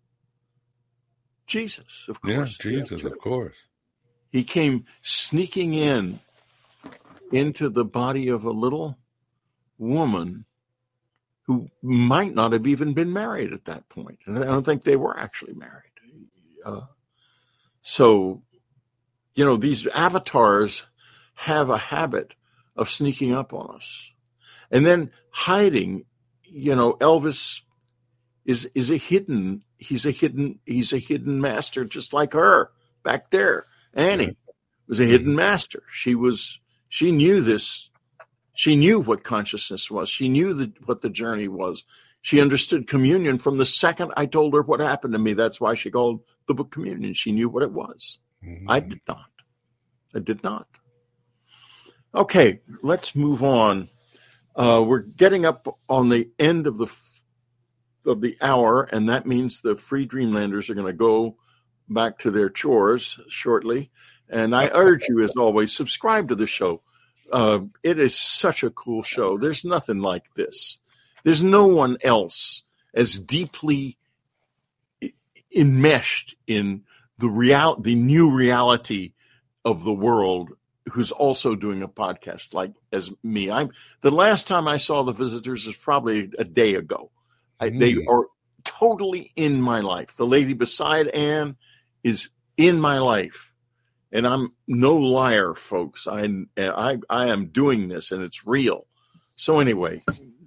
Jesus, of course. Yeah, Jesus, of course. He came sneaking into the body of a little woman who might not have even been married at that point. And I don't think they were actually married. So, these avatars have a habit of sneaking up on us and then hiding. Elvis is a hidden. He's a hidden master, just like her back there. Annie was a hidden master. She knew this. She knew what consciousness was. She knew what the journey was. She understood communion from the second I told her what happened to me. That's why she called the book Communion. She knew what it was. Mm-hmm. I did not. Okay, let's move on. We're getting up on the end of the hour, and that means the Free Dreamlanders are going to go back to their chores shortly. And I urge you, as always, subscribe to the show. It is such a cool show. There's nothing like this. There's no one else as deeply enmeshed in the new reality of the world who's also doing a podcast like as me. The last time I saw the visitors is probably a day ago. They are totally in my life. The lady beside Ann is in my life. And I'm no liar, folks. I am doing this, and it's real. So anyway,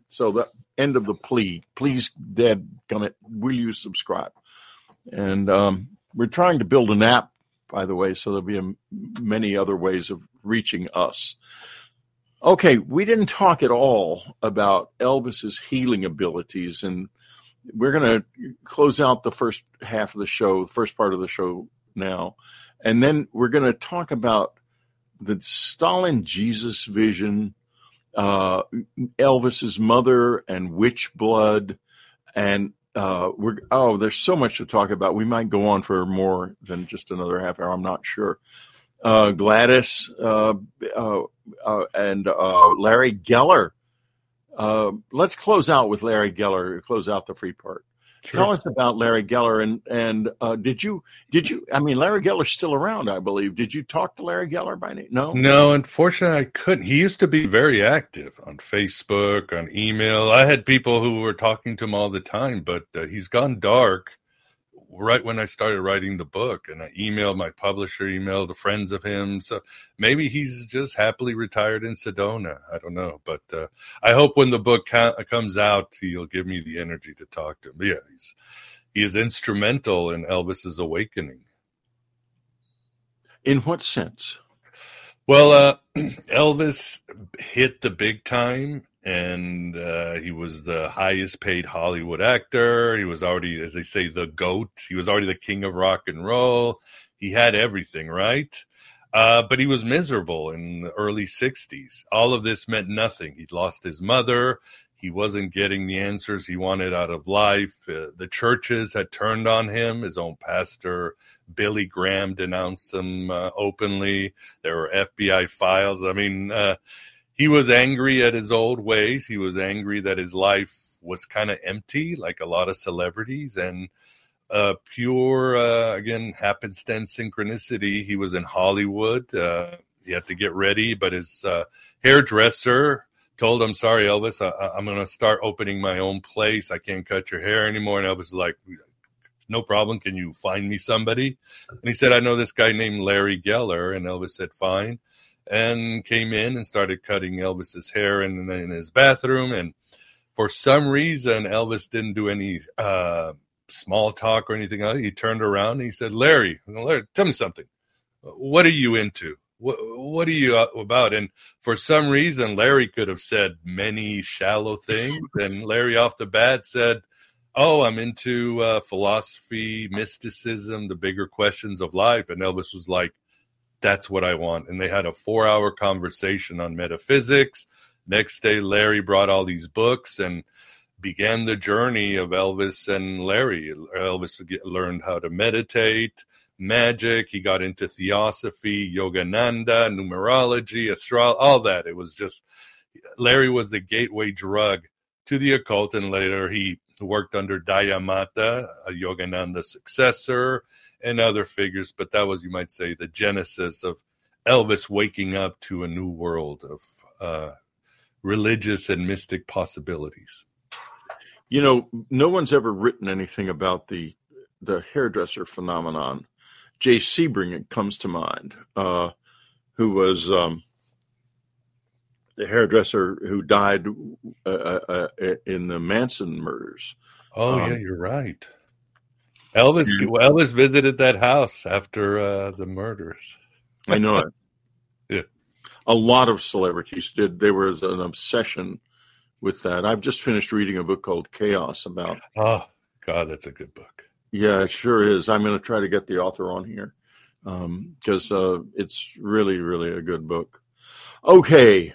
So the end of the plea. Please, Dad, will you subscribe? And we're trying to build an app, by the way, so there'll be many other ways of reaching us. Okay, we didn't talk at all about Elvis's healing abilities, and we're going to close out the first half of the show, the first part of the show now, and then we're going to talk about the Stalin Jesus vision, Elvis's mother and witch blood, and there's so much to talk about. We might go on for more than just another half hour. I'm not sure. Gladys and Larry Geller. Let's close out with Larry Geller. Close out the free part. Sure. Tell us about Larry Geller and did you? I mean, Larry Geller's still around, I believe. Did you talk to Larry Geller by name? No, unfortunately, I couldn't. He used to be very active on Facebook, on email. I had people who were talking to him all the time, but he's gone dark right when I started writing the book, and I emailed my publisher, emailed friends of him. So maybe he's just happily retired in Sedona. I don't know, but I hope when the book comes out, he'll give me the energy to talk to him. But yeah, he is instrumental in Elvis's awakening. In what sense? Well, Elvis hit the big time, and he was the highest paid Hollywood actor. He was already, as they say, the GOAT. He was already the king of rock and roll. He had everything, right? But he was miserable in the early 60s. All of this meant nothing. He'd lost his mother. He wasn't getting the answers he wanted out of life. The churches had turned on him. His own pastor, Billy Graham, denounced him openly. There were FBI files. I mean, he was angry at his old ways. He was angry that his life was kind of empty, like a lot of celebrities. And pure, again, happenstance synchronicity. He was in Hollywood. He had to get ready, but his hairdresser told him, sorry, Elvis, I'm going to start opening my own place. I can't cut your hair anymore. And Elvis was like, no problem. Can you find me somebody? And he said, I know this guy named Larry Geller. And Elvis said, fine. And came in and started cutting Elvis's hair in his bathroom. And for some reason, Elvis didn't do any small talk or anything else. He turned around and he said, Larry, tell me something. What are you into? What are you about? And for some reason, Larry could have said many shallow things. And Larry off the bat said, oh, I'm into philosophy, mysticism, the bigger questions of life. And Elvis was like, that's what I want. And they had a 4-hour conversation on metaphysics. Next day, Larry brought all these books and began the journey of Elvis and Larry. Elvis learned how to meditate, magic. He got into theosophy, Yogananda, numerology, astrology, all that. It was just, Larry was the gateway drug to the occult. And later he worked under Dayamata, a Yogananda successor, and other figures. But that was, you might say, the genesis of Elvis waking up to a new world of religious and mystic possibilities. You know, no one's ever written anything about the hairdresser phenomenon. Jay Sebring comes to mind, who was the hairdresser who died in the Manson murders. Oh, yeah, you're right. Elvis visited that house after the murders. I know it. Yeah. A lot of celebrities did. There was an obsession with that. I've just finished reading a book called Chaos about. Oh, God, that's a good book. Yeah, it sure is. I'm going to try to get the author on here because it's really, really a good book. Okay.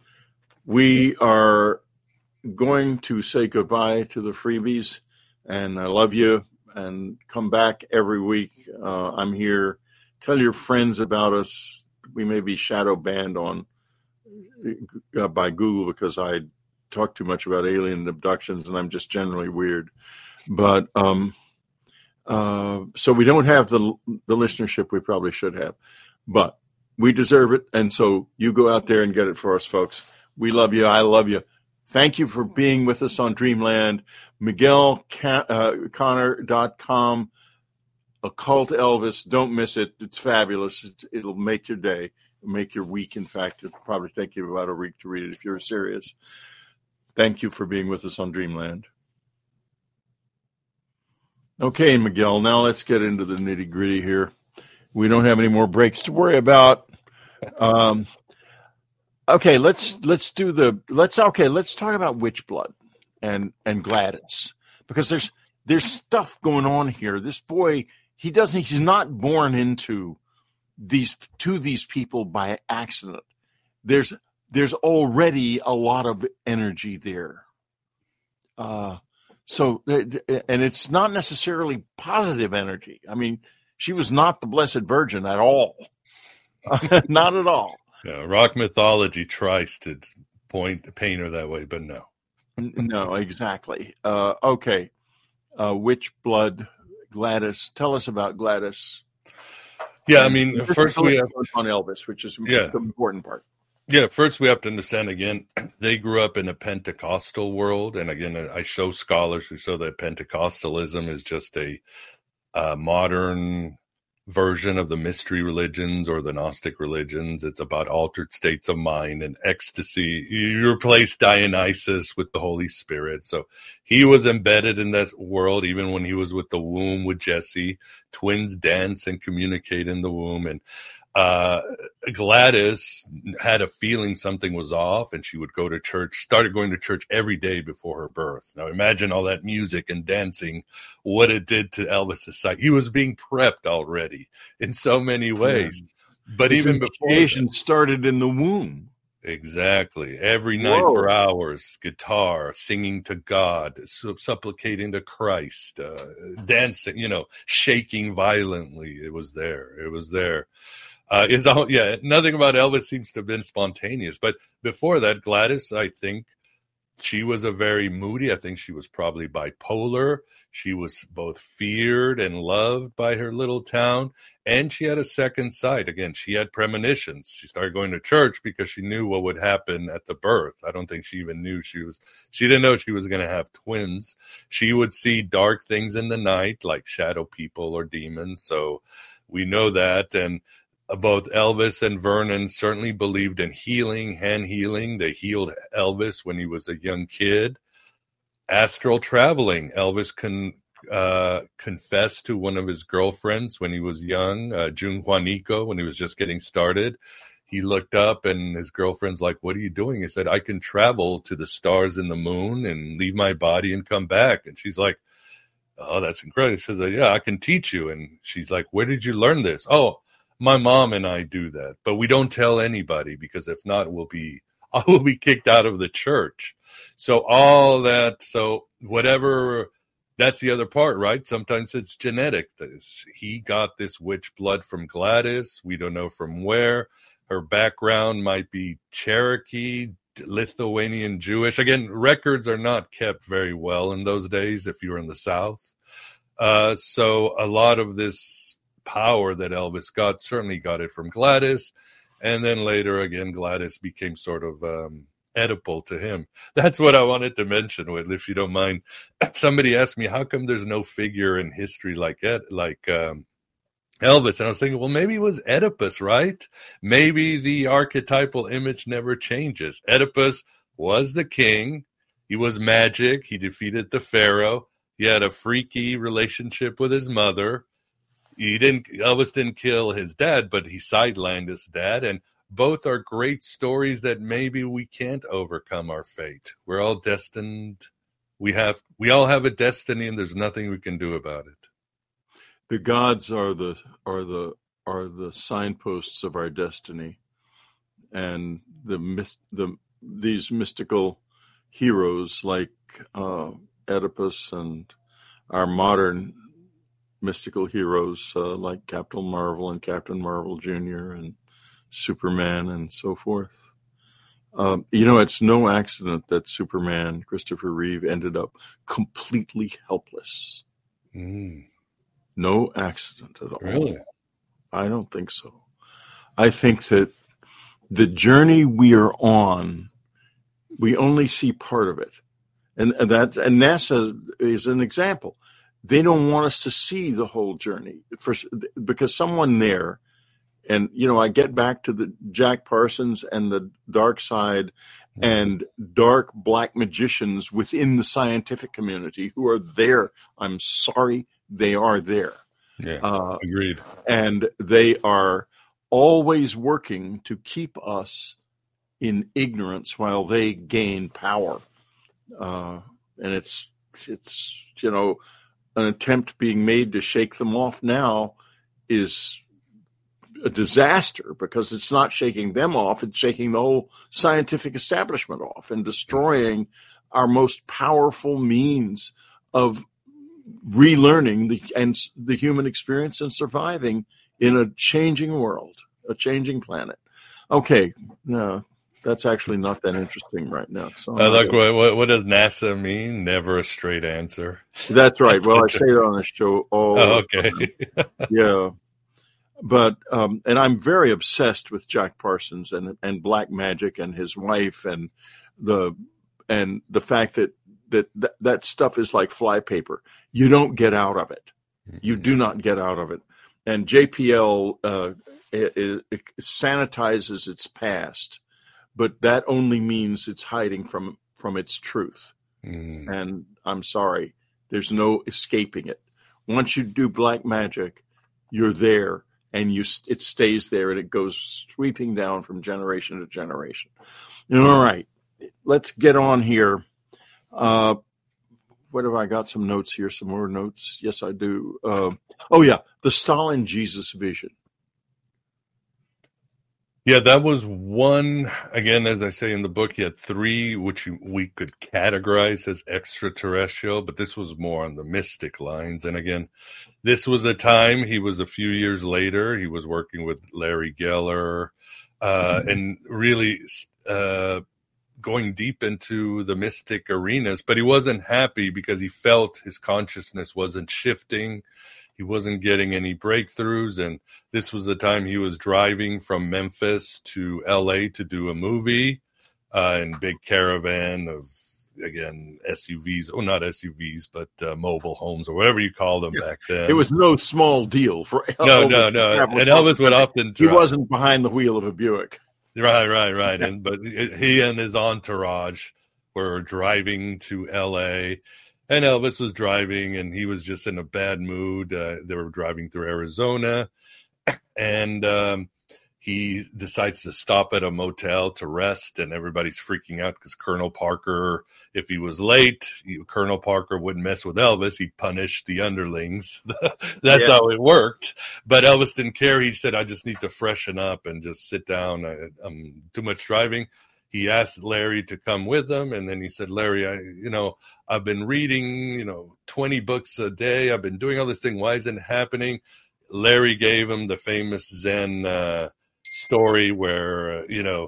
We are going to say goodbye to the freebies, and I love you, and come back every week. I'm here. Tell your friends about us. We may be shadow banned by Google because I talk too much about alien abductions, and I'm just generally weird. But so we don't have the listenership we probably should have, but we deserve it. And so you go out there and get it for us, folks. We love you. I love you. Thank you for being with us on Dreamland. MiguelConnor.com. Occult Elvis. Don't miss it. It's fabulous. It'll make your day, make your week. In fact, it'll probably take you about a week to read it if you're serious. Thank you for being with us on Dreamland. Okay, Miguel, now let's get into the nitty gritty here. We don't have any more breaks to worry about. Okay, let's talk about Witch Blood and Gladys, because there's stuff going on here. This boy, he's not born into these people by accident. There's already a lot of energy there. So, and it's not necessarily positive energy. I mean, she was not the Blessed Virgin at all. Not at all. Yeah, rock mythology tries to paint her that way, but no. No, exactly. Okay. Witch Blood, Gladys. Tell us about Gladys. Yeah, I mean, first we have on Elvis, which is the important part. Yeah, first we have to understand, again, they grew up in a Pentecostal world. And again, I show scholars who show that Pentecostalism is just a modern version of the mystery religions or the Gnostic religions. It's about altered states of mind and ecstasy. You replace Dionysus with the Holy Spirit. So he was embedded in that world even when he was with the womb with Jesse. Twins dance and communicate in the womb. And Gladys had a feeling something was off, and she would go to church, started going to church every day before her birth. Now imagine all that music and dancing, what it did to Elvis's psyche. He was being prepped already in so many ways. But his even before that started in the womb. Exactly. Every night for hours, guitar, singing to God, supplicating to Christ, dancing, shaking violently. It was there. It's all, nothing about Elvis seems to have been spontaneous. But before that, Gladys, I think she was a very moody. I think she was probably bipolar. She was both feared and loved by her little town. And she had a second sight. Again, she had premonitions. She started going to church because she knew what would happen at the birth. I don't think she even knew she didn't know she was going to have twins. She would see dark things in the night, like shadow people or demons. So we know that. And both Elvis and Vernon certainly believed in healing, hand healing. They healed Elvis when he was a young kid. Astral traveling. Elvis confessed to one of his girlfriends when he was young, June Juanico, when he was just getting started. He looked up and his girlfriend's like, "What are you doing?" He said, "I can travel to the stars and the moon and leave my body and come back." And she's like, "Oh, that's incredible." She says, "Yeah, I can teach you." And she's like, "Where did you learn this?" "Oh, my mom and I do that, but we don't tell anybody because if not, I will be kicked out of the church." So all that, whatever, that's the other part, right? Sometimes it's genetic. He got this witch blood from Gladys. We don't know from where. Her background might be Cherokee, Lithuanian Jewish. Again, records are not kept very well in those days if you were in the South. So a lot of this power that Elvis got certainly got it from Gladys, and then later again Gladys became sort of Oedipal to him. That's what I wanted to mention, with, if you don't mind. Somebody asked me how come there's no figure in history like Elvis, and I was thinking, well, maybe it was Oedipus, right? Maybe the archetypal image never changes. Oedipus was the king. He was magic. He defeated the pharaoh. He had a freaky relationship with his mother. Elvis didn't kill his dad, but he sidelined his dad. And both are great stories that maybe we can't overcome our fate. We're all destined. We all have a destiny, and there's nothing we can do about it. The gods are the signposts of our destiny, and these mystical heroes like Oedipus and our modern mystical heroes like Captain Marvel and Captain Marvel Jr. and Superman and so forth. It's no accident that Superman, Christopher Reeve, ended up completely helpless. No accident at all. Really? I don't think so. I think that the journey we are on, we only see part of it. And NASA is an example. They don't want us to see the whole journey because someone there And, I get back to the Jack Parsons and the dark side and dark black magicians within the scientific community who are there. I'm sorry, they are there. Yeah, agreed. And they are always working to keep us in ignorance while they gain power. And it's an attempt being made to shake them off now is a disaster, because it's not shaking them off, it's shaking the whole scientific establishment off and destroying our most powerful means of relearning the human experience and surviving in a changing world, a changing planet. Okay, no, that's actually not that interesting right now. So I like what does NASA mean? Never a straight answer. That's right. Well, I say that on the show all okay. Yeah. But and I'm very obsessed with Jack Parsons and black magic and his wife and the fact that stuff is like flypaper. You don't get out of it. You do not get out of it. And JPL it sanitizes its past, but that only means it's hiding from its truth. And I'm sorry, there's no escaping it. Once you do black magic, you're there. And it stays there, and it goes sweeping down from generation to generation. All right, let's get on here. What have I got? Some notes here, some more notes. Yes, I do. The Stalin Jesus vision. Yeah, that was one. Again, as I say in the book, he had three, which we could categorize as extraterrestrial, but this was more on the mystic lines. And again, this was a time, he was a few years later, he was working with Larry Geller, and really going deep into the mystic arenas, but he wasn't happy because he felt his consciousness wasn't shifting. He wasn't getting any breakthroughs, and this was the time he was driving from Memphis to L.A. to do a movie in big caravan of, again, SUVs. Oh, not SUVs, but mobile homes or whatever you call them back then. It was no small deal for Elvis. No. And Elvis would often drive. He wasn't behind the wheel of a Buick. Right. But he and his entourage were driving to L.A., and Elvis was driving, and he was just in a bad mood. They were driving through Arizona, and he decides to stop at a motel to rest, and everybody's freaking out because Colonel Parker, if he was late, Colonel Parker wouldn't mess with Elvis. He'd punish the underlings. That's how it worked. But Elvis didn't care. He said, I just need to freshen up and just sit down. I'm too much driving. He asked Larry to come with him, and then he said, Larry, I've been reading, 20 books a day. I've been doing all this thing. Why isn't it happening? Larry gave him the famous Zen story where,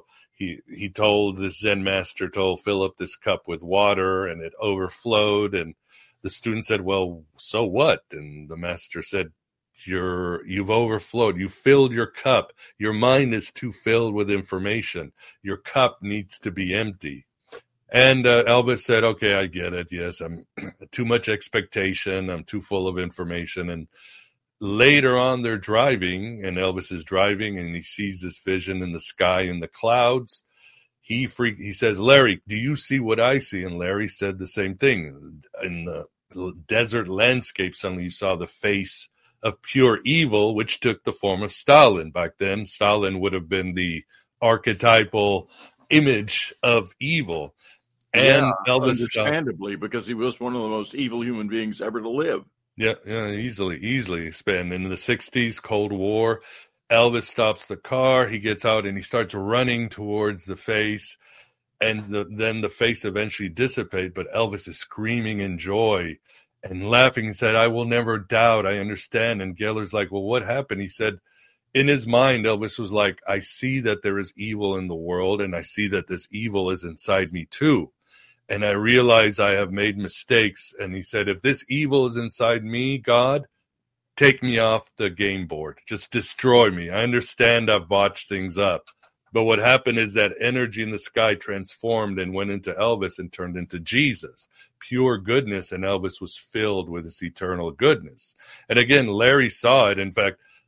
he told, this Zen master told, fill up this cup with water, and it overflowed. And the student said, well, so what? And the master said, you've overflowed. You filled your cup. Your mind is too filled with information. Your cup needs to be empty. And Elvis said, okay, I get it. Yes, I'm too much expectation. I'm too full of information. And later on, they're driving, and Elvis is driving, and he sees this vision in the sky in the clouds. He says, Larry, do you see what I see? And Larry said the same thing. In the desert landscape, suddenly you saw the face of pure evil, which took the form of Stalin. Back then, Stalin would have been the archetypal image of evil. And Elvis, understandably, because he was one of the most evil human beings ever to live. Yeah, easily. Spent in the 60s, Cold War. Elvis stops the car. He gets out and he starts running towards the face. And then the face eventually dissipates, but Elvis is screaming in joy and laughing. He said, I will never doubt. I understand. And Geller's like, well, what happened? He said, in his mind, Elvis was like, I see that there is evil in the world, and I see that this evil is inside me too. And I realize I have made mistakes. And he said, if this evil is inside me, God, take me off the game board. Just destroy me. I understand I've botched things up. But what happened is that energy in the sky transformed and went into Elvis and turned into Jesus, pure goodness. And Elvis was filled with this eternal goodness. And again, Larry saw it. In fact,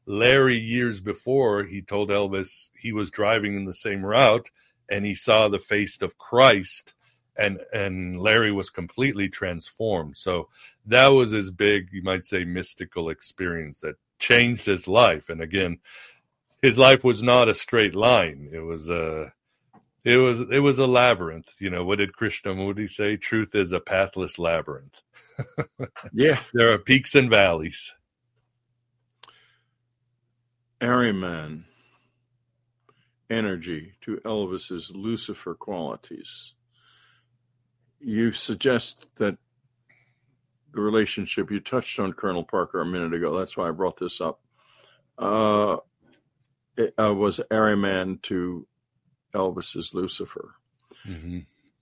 Larry, years before, he told Elvis he was driving in the same route and he saw the face of Christ, and Larry was completely transformed. So that was his big, you might say, mystical experience that changed his life. And again, his life was not a straight line. It was a labyrinth. You know, what did Krishnamurti say? Truth is a pathless labyrinth. Yeah. There are peaks and valleys. Ahriman, energy to Elvis's Lucifer qualities. You suggest that the relationship, you touched on Colonel Parker a minute ago, that's why I brought this up, was Ahriman to Elvis's Lucifer. Mm-hmm.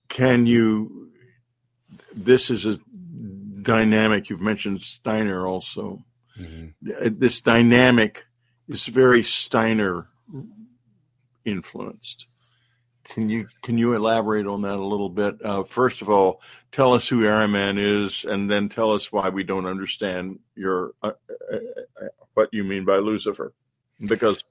This is a dynamic, you've mentioned Steiner also. Mm-hmm. This dynamic is very Steiner influenced. Can you elaborate on that a little bit? First of all, tell us who Ahriman is, and then tell us why we don't understand your what you mean by Lucifer, because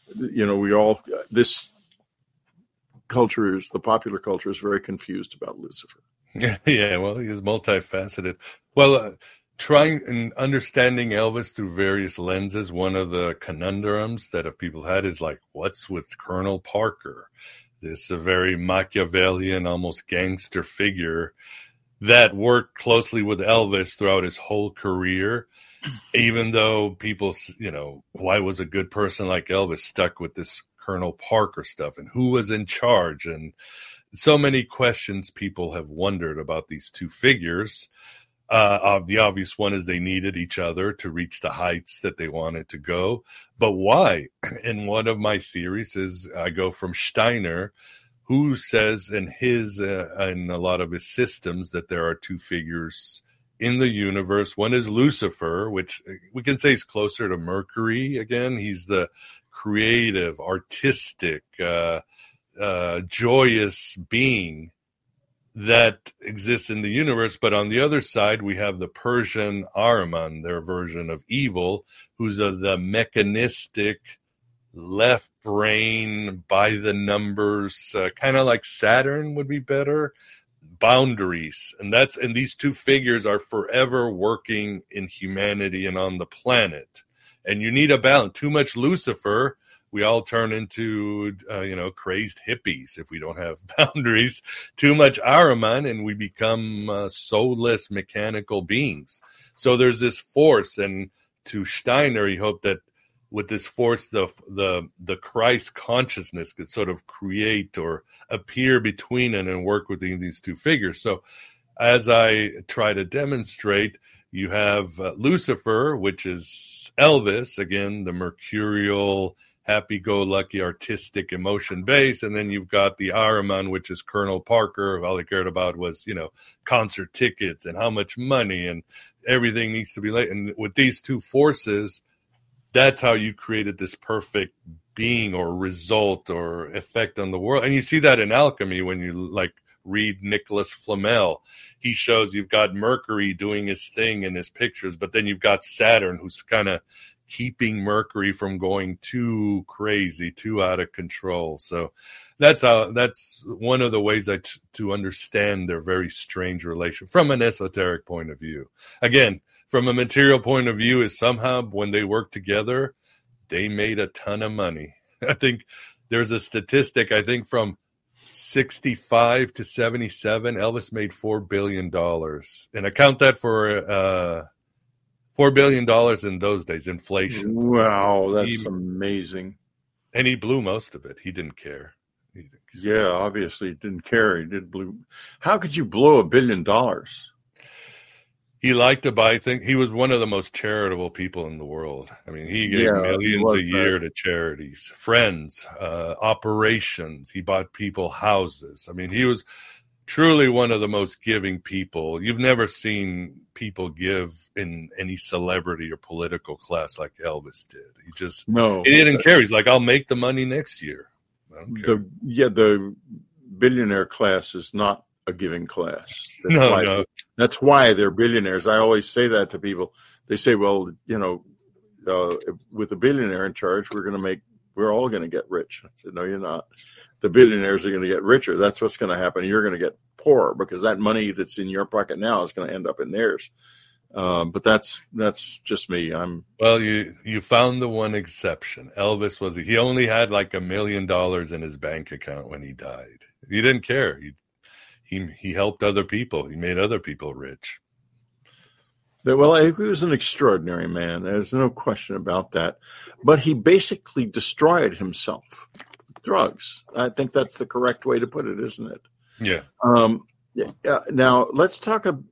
this culture the popular culture is very confused about Lucifer. Yeah, well, he's multifaceted. Well, trying and understanding Elvis through various lenses, one of the conundrums that people had is like, what's with Colonel Parker? This a very Machiavellian, almost gangster figure that worked closely with Elvis throughout his whole career, even though people, why was a good person like Elvis stuck with this Colonel Parker stuff, and who was in charge? And so many questions people have wondered about these two figures. The obvious one is they needed each other to reach the heights that they wanted to go. But why? And one of my theories is I go from Steiner, who says in a lot of his systems that there are two figures in the universe. One is Lucifer, which we can say is closer to Mercury. Again, he's the creative, artistic, joyous being that exists in the universe. But on the other side, we have the Persian Ahriman, their version of evil, who's the mechanistic, left brain, by the numbers, kind of like Saturn would be better, boundaries. And these two figures are forever working in humanity and on the planet. And you need a balance. Too much Lucifer, we all turn into, crazed hippies if we don't have boundaries. Too much Ahriman, and we become soulless mechanical beings. So there's this force, and to Steiner, he hoped that with this force, the Christ consciousness could sort of create or appear between it and work within these two figures. So as I try to demonstrate, you have Lucifer, which is Elvis, again, the mercurial, happy-go-lucky, artistic, emotion-based, and then you've got the Ahriman, which is Colonel Parker. All he cared about was, concert tickets and how much money, and everything needs to be late. And with these two forces, that's how you created this perfect being or result or effect on the world. And you see that in alchemy when you read Nicholas Flamel. He shows you've got Mercury doing his thing in his pictures, but then you've got Saturn who's kind of keeping Mercury from going too crazy, too out of control. So that's one of the ways to understand their very strange relation from an esoteric point of view. Again, from a material point of view, is somehow when they worked together, they made a ton of money. I think there's a statistic, from 65 to 77, Elvis made $4 billion. And I count that for $4 billion in those days, inflation. Wow, that's amazing. And he blew most of it. He didn't care. Yeah, obviously he didn't care. He did blow. How could you blow $1 billion? He liked to buy things. He was one of the most charitable people in the world. I mean, he gave millions a year to charities, friends, operations. He bought people houses. I mean, he was truly one of the most giving people. You've never seen people give in any celebrity or political class like Elvis did. He didn't care. He's like, I'll make the money next year. I don't care. The billionaire class is not a giving class. No. That's why they're billionaires. I always say that to people. They say, well, with a billionaire in charge, we're all going to get rich. I said, no, you're not. The billionaires are going to get richer. That's what's going to happen. You're going to get poorer because that money that's in your pocket now is going to end up in theirs. But that's just me. Well, you found the one exception. Elvis he only had like $1 million in his bank account when he died. He didn't care. He helped other people. He made other people rich. Well, he was an extraordinary man. There's no question about that. But he basically destroyed himself. Drugs. I think that's the correct way to put it, isn't it? Yeah. Now, let's talk about,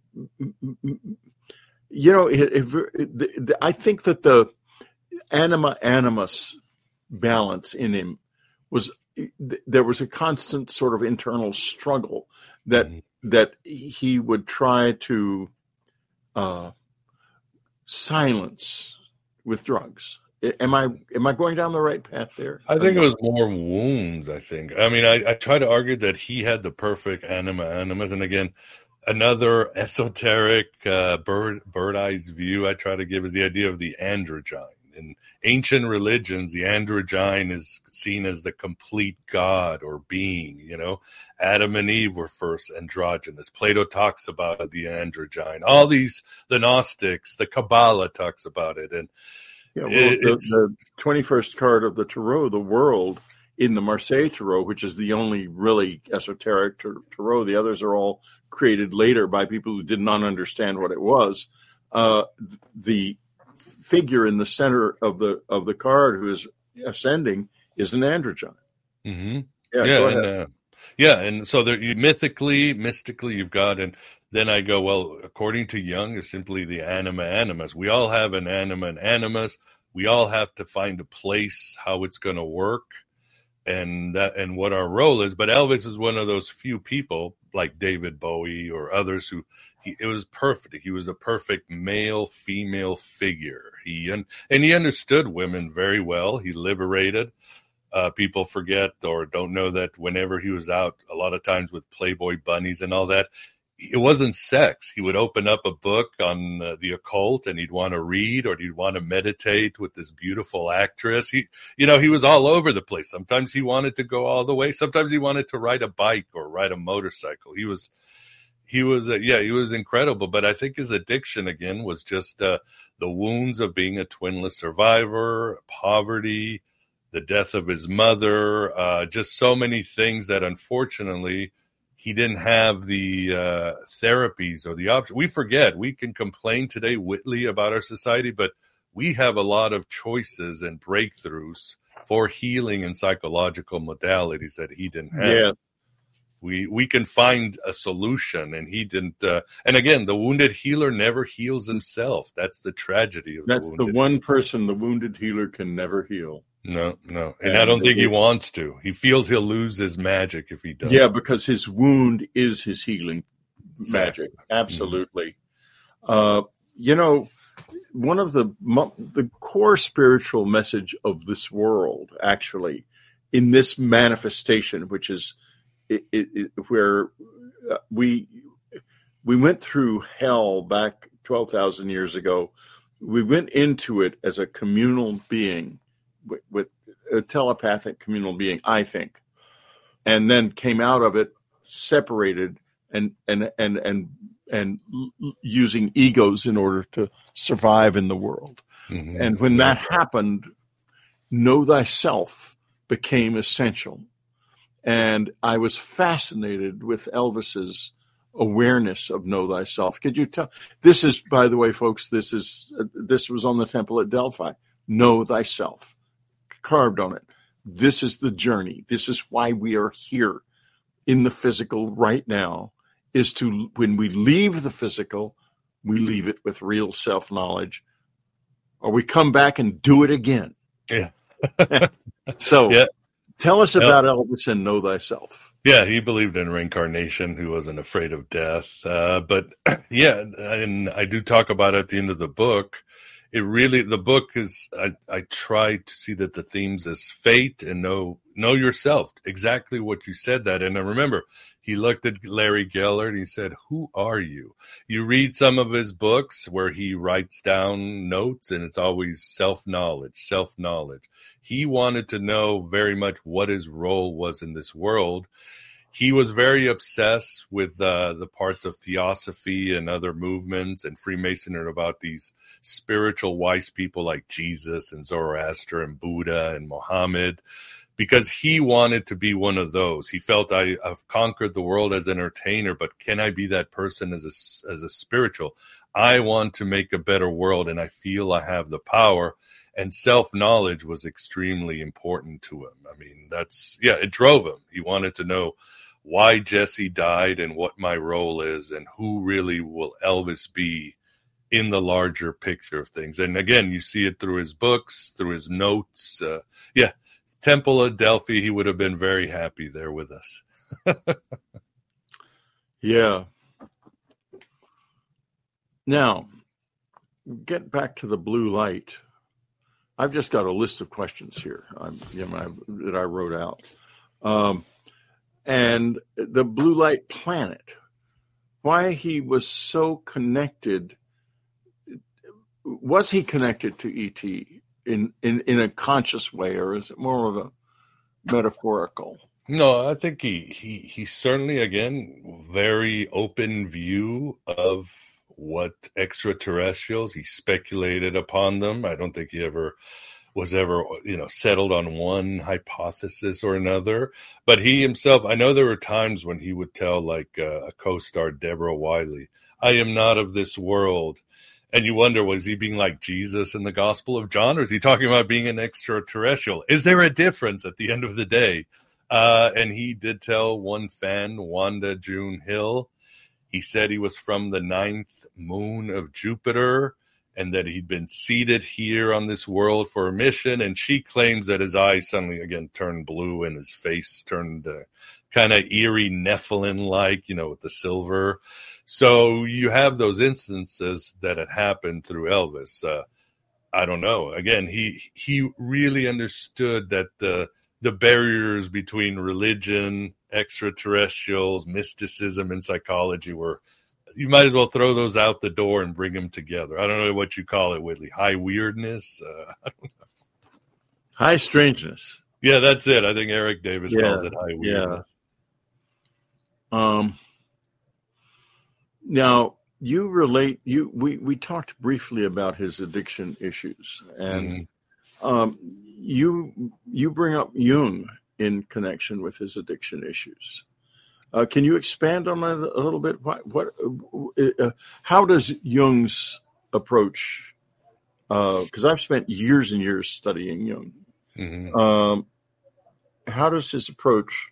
I think that the animus balance in him there was a constant sort of internal struggle that he would try to silence with drugs. Am I going down the right path there? I think it was more wounds, I think. I mean, I try to argue that he had the perfect animus. And again, another esoteric bird-eyes view I try to give is the idea of the androgyne. In ancient religions, the androgyne is seen as the complete God or being, Adam and Eve were first androgynous. Plato talks about the androgyne. All these, the Gnostics, the Kabbalah talks about it. And the 21st card of the Tarot, the world, in the Marseille Tarot, which is the only really esoteric Tarot, the others are all created later by people who did not understand what it was. The figure in the center of the card who is ascending is an androgyne. Mm-hmm. Go ahead. And so there, mystically, you've got, and then I go, well, according to Jung, is simply the anima animus. We all have an anima and animus. We all have to find a place how it's going to work, and what our role is. But Elvis is one of those few people, like David Bowie or others, who it was perfect. He was a perfect male-female figure. He understood women very well. He liberated. People forget or don't know that whenever he was out, a lot of times with Playboy bunnies and all that, it wasn't sex. He would open up a book on the occult and he'd want to read, or he'd want to meditate with this beautiful actress. He was all over the place. Sometimes he wanted to go all the way. Sometimes he wanted to ride a bike or ride a motorcycle. He was incredible. But I think his addiction again was just the wounds of being a twinless survivor, poverty, the death of his mother, just so many things that unfortunately he didn't have the therapies or the options. We forget. We can complain today, Whitley, about our society, but we have a lot of choices and breakthroughs for healing and psychological modalities that he didn't have. Yeah. We can find a solution, and he didn't. And again, the wounded healer never heals himself. That's the tragedy of that's the one person the wounded healer can never heal. No. And I don't think he wants to. He feels he'll lose his magic if he does. Yeah, because his wound is his healing magic. Absolutely. Mm-hmm. One of the core spiritual message of this world, actually, in this manifestation, which is where we went through hell back 12,000 years ago. We went into it as a communal being, with a telepathic communal being, I think, and then came out of it separated and using egos in order to survive in the world. Mm-hmm. And when that happened, know thyself became essential. And I was fascinated with Elvis's awareness of know thyself. Could you tell? This is, by the way, folks, this was on the temple at Delphi. Know thyself. Carved on it. This is the journey. This is why we are here in the physical right now, is to, when we leave the physical, we leave it with real self-knowledge, or we come back and do it again. Yeah. So tell us about Elvis and know thyself. Yeah, he believed in reincarnation. He wasn't afraid of death. But and I do talk about it at the end of the book. The book is, I try to see that the themes is fate and know know yourself. Exactly what you said that. And I remember he looked at Larry Geller and he said, who are you? You read some of his books where he writes down notes and it's always self-knowledge. He wanted to know very much what his role was in this world. He was very obsessed with the parts of theosophy and other movements and Freemasonry about these spiritual wise people like Jesus and Zoroaster and Buddha and Muhammad, because he wanted to be one of those. He felt, I've conquered the world as an entertainer, but can I be that person as a spiritual? I want to make a better world, and I feel I have the power. And self-knowledge was extremely important to him. I mean, it drove him. He wanted to know why Jesse died and what my role is and who really will Elvis be in the larger picture of things. And again, you see it through his books, through his notes. Temple of Delphi, he would have been very happy there with us. Yeah. Now, get back to the blue light. I've just got a list of questions here that I wrote out. And the blue light planet, why he was so connected. Was he connected to E.T. in a conscious way, or is it more of a metaphorical? No, I think he certainly, again, very open view of what extraterrestrials. He speculated upon them. I don't think he was ever settled on one hypothesis or another. But he himself, I know there were times when he would tell like a co-star, Deborah Wiley, I am not of this world. And you wonder, was he being like Jesus in the Gospel of John, or is he talking about being an extraterrestrial? Is there a difference at the end of the day? And he did tell one fan, Wanda June Hill, he said he was from the 9th moon of Jupiter and that he'd been seated here on this world for a mission. And she claims that his eyes suddenly again turned blue and his face turned kind of eerie Nephilim-like, with the silver. So you have those instances that had happened through Elvis. I don't know. Again, he really understood that the barriers between religion, extraterrestrials, mysticism, and psychology you might as well throw those out the door and bring them together. I don't know what you call it, Whitley. High weirdness? I don't know. High strangeness. Yeah, that's it. I think Eric Davis calls it high weirdness. Yeah. Now, we talked briefly about his addiction issues, and you bring up Jung in connection with his addiction issues. Can you expand on that a little bit? How does Jung's approach? Because I've spent years and years studying Jung. Mm-hmm. How does his approach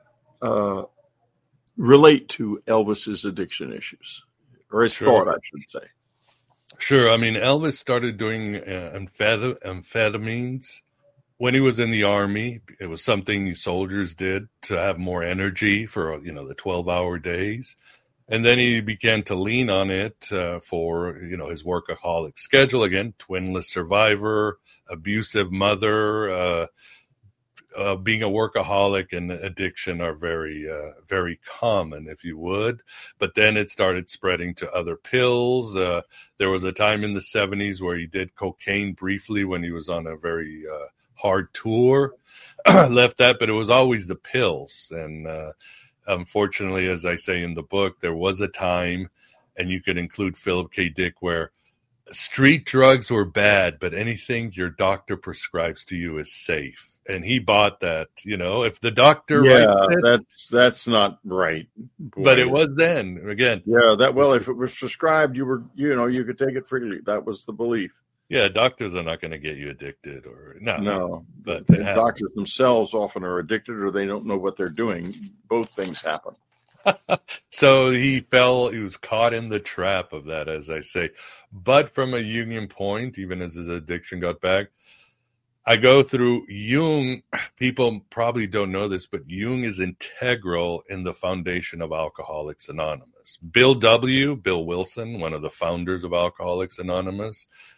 relate to Elvis's addiction issues, or his thought, I should say? Sure. I mean, Elvis started doing amphetamines when he was in the Army. It was something soldiers did to have more energy for, the 12-hour days. And then he began to lean on it for, his workaholic schedule. Again, twinless survivor, abusive mother, being a workaholic and addiction are very, very common, if you would. But then it started spreading to other pills. There was a time in the 70s where he did cocaine briefly when he was on a very hard tour. Left that, but it was always the pills. And unfortunately, as I say in the book, there was a time, and you could include Philip K. Dick, where street drugs were bad, but anything your doctor prescribes to you is safe. And he bought that, if the doctor writes it, that's not right. Boy. But it was then again. Yeah, if it was prescribed, you could take it freely. That was the belief. Yeah, doctors are not going to get you addicted No. But doctors themselves often are addicted, or they don't know what they're doing. Both things happen. So he was caught in the trap of that, as I say. But from a Jungian point, even as his addiction got back, I go through Jung. People probably don't know this, but Jung is integral in the foundation of Alcoholics Anonymous. Bill Wilson, one of the founders of Alcoholics Anonymous,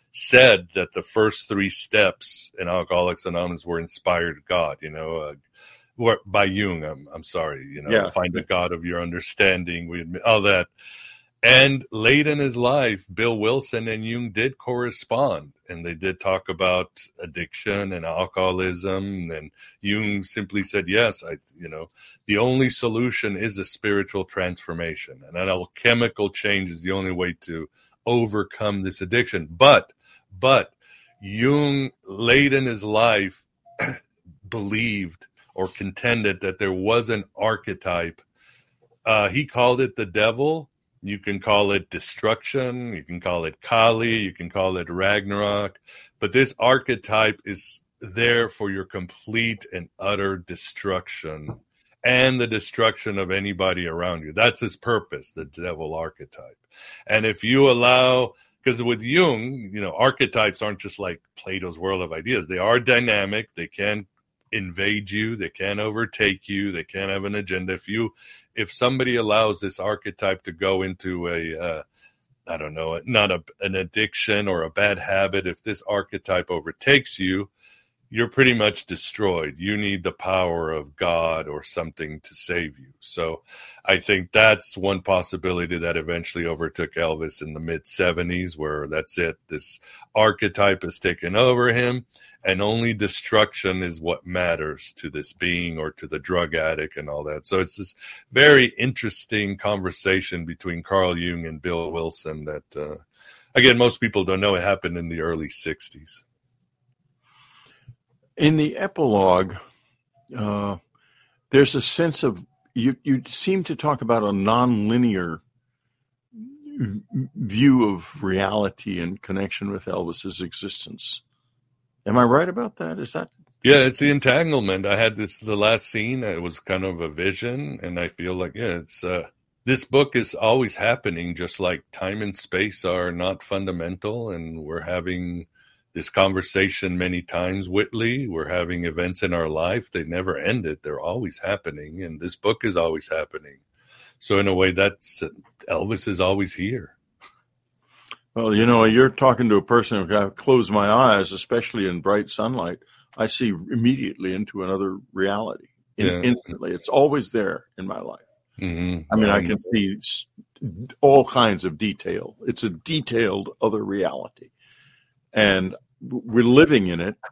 said that the first 3 steps in Alcoholics Anonymous were inspired God, by Jung. I'm sorry, find the God of your understanding. We admit all that. And late in his life, Bill Wilson and Jung did correspond, and they did talk about addiction and alcoholism. And Jung simply said, yes, the only solution is a spiritual transformation, and an alchemical change is the only way to overcome this addiction. But Jung, late in his life, believed or contended that there was an archetype. He called it the devil. You can call it destruction. You can call it Kali. You can call it Ragnarok. But this archetype is there for your complete and utter destruction and the destruction of anybody around you. That's his purpose, the devil archetype. And if you allow, because with Jung, archetypes aren't just like Plato's world of ideas. They are dynamic. They can invade you. They can overtake you. They can have an agenda. If somebody allows this archetype to go into an addiction or a bad habit, if this archetype overtakes you, you're pretty much destroyed. You need the power of God or something to save you. So I think that's one possibility that eventually overtook Elvis in the mid-70s, where that's it. This archetype has taken over him, and only destruction is what matters to this being or to the drug addict and all that. So it's this very interesting conversation between Carl Jung and Bill Wilson that, again, most people don't know it happened in the early 60s. In the epilogue, there's a sense of, you seem to talk about a nonlinear view of reality in connection with Elvis's existence. Am I right about that? Is that? Yeah, it's the entanglement. I had the last scene, it was kind of a vision, and I feel like, it's this book is always happening, just like time and space are not fundamental, and we're having this conversation many times, Whitley. We're having events in our life. They never end it. They're always happening, and this book is always happening. So in a way, that's Elvis is always here. Well, you're talking to a person who, I close my eyes, especially in bright sunlight, I see immediately into another reality. Instantly. It's always there in my life. Mm-hmm. I mean, I can see all kinds of detail. It's a detailed other reality. And we're living in it,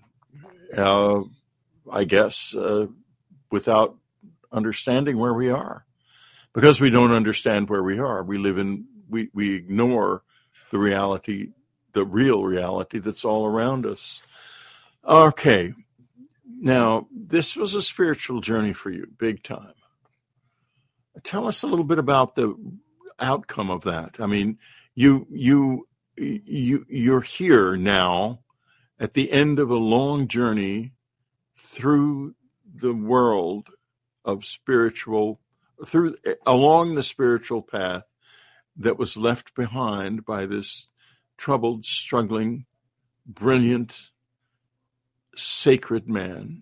I guess, without understanding where we are. Because we don't understand where we are, we ignore the reality, the real reality that's all around us. Okay. Now, this was a spiritual journey for you, big time. Tell us a little bit about the outcome of that. I mean, you're here now at the end of a long journey through the world of along the spiritual path that was left behind by this troubled, struggling, brilliant, sacred man.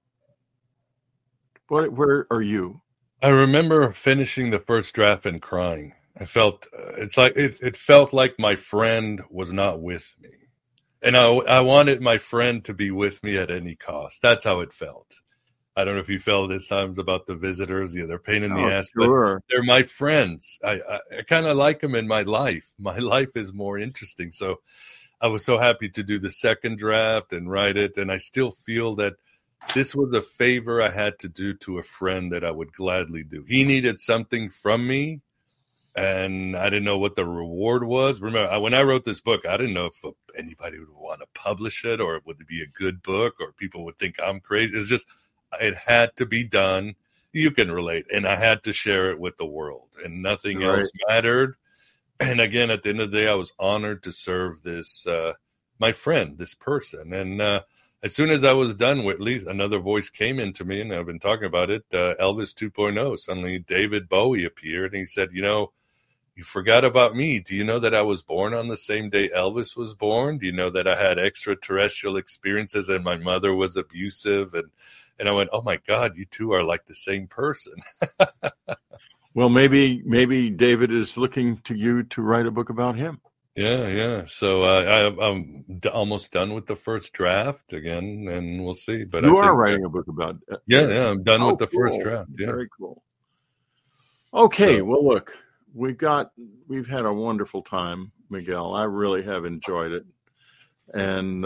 Where are you? I remember finishing the first draft and crying. I felt it felt like my friend was not with me, and I wanted my friend to be with me at any cost. That's how it felt. I don't know if you felt this times about the visitors. They're pain in the ass, sure. But they're my friends. I kind of like them in my life. My life is more interesting. So I was so happy to do the second draft and write it, and I still feel that this was a favor I had to do to a friend that I would gladly do. He needed something from me, and I didn't know what the reward was. Remember, when I wrote this book, I didn't know if anybody would want to publish it, or would it be a good book, or people would think I'm crazy. It's just, it had to be done. You can relate. And I had to share it with the world, and nothing else mattered. And again, at the end of the day, I was honored to serve this, my friend, this person. And as soon as I was done with Whitley, another voice came into me, and I've been talking about it, Elvis 2.0. Suddenly David Bowie appeared, and he said, you forgot about me. Do you know that I was born on the same day Elvis was born? Do you know that I had extraterrestrial experiences and my mother was abusive? And I went, oh my God, you two are like the same person. Well, maybe David is looking to you to write a book about him. Yeah. So I'm almost done with the first draft again, and we'll see. But You I are think writing a book about yeah, I'm done with the first cool. draft. Yeah. Very cool. Okay, So, well, look, we've had a wonderful time, Miguel. I really have enjoyed it. And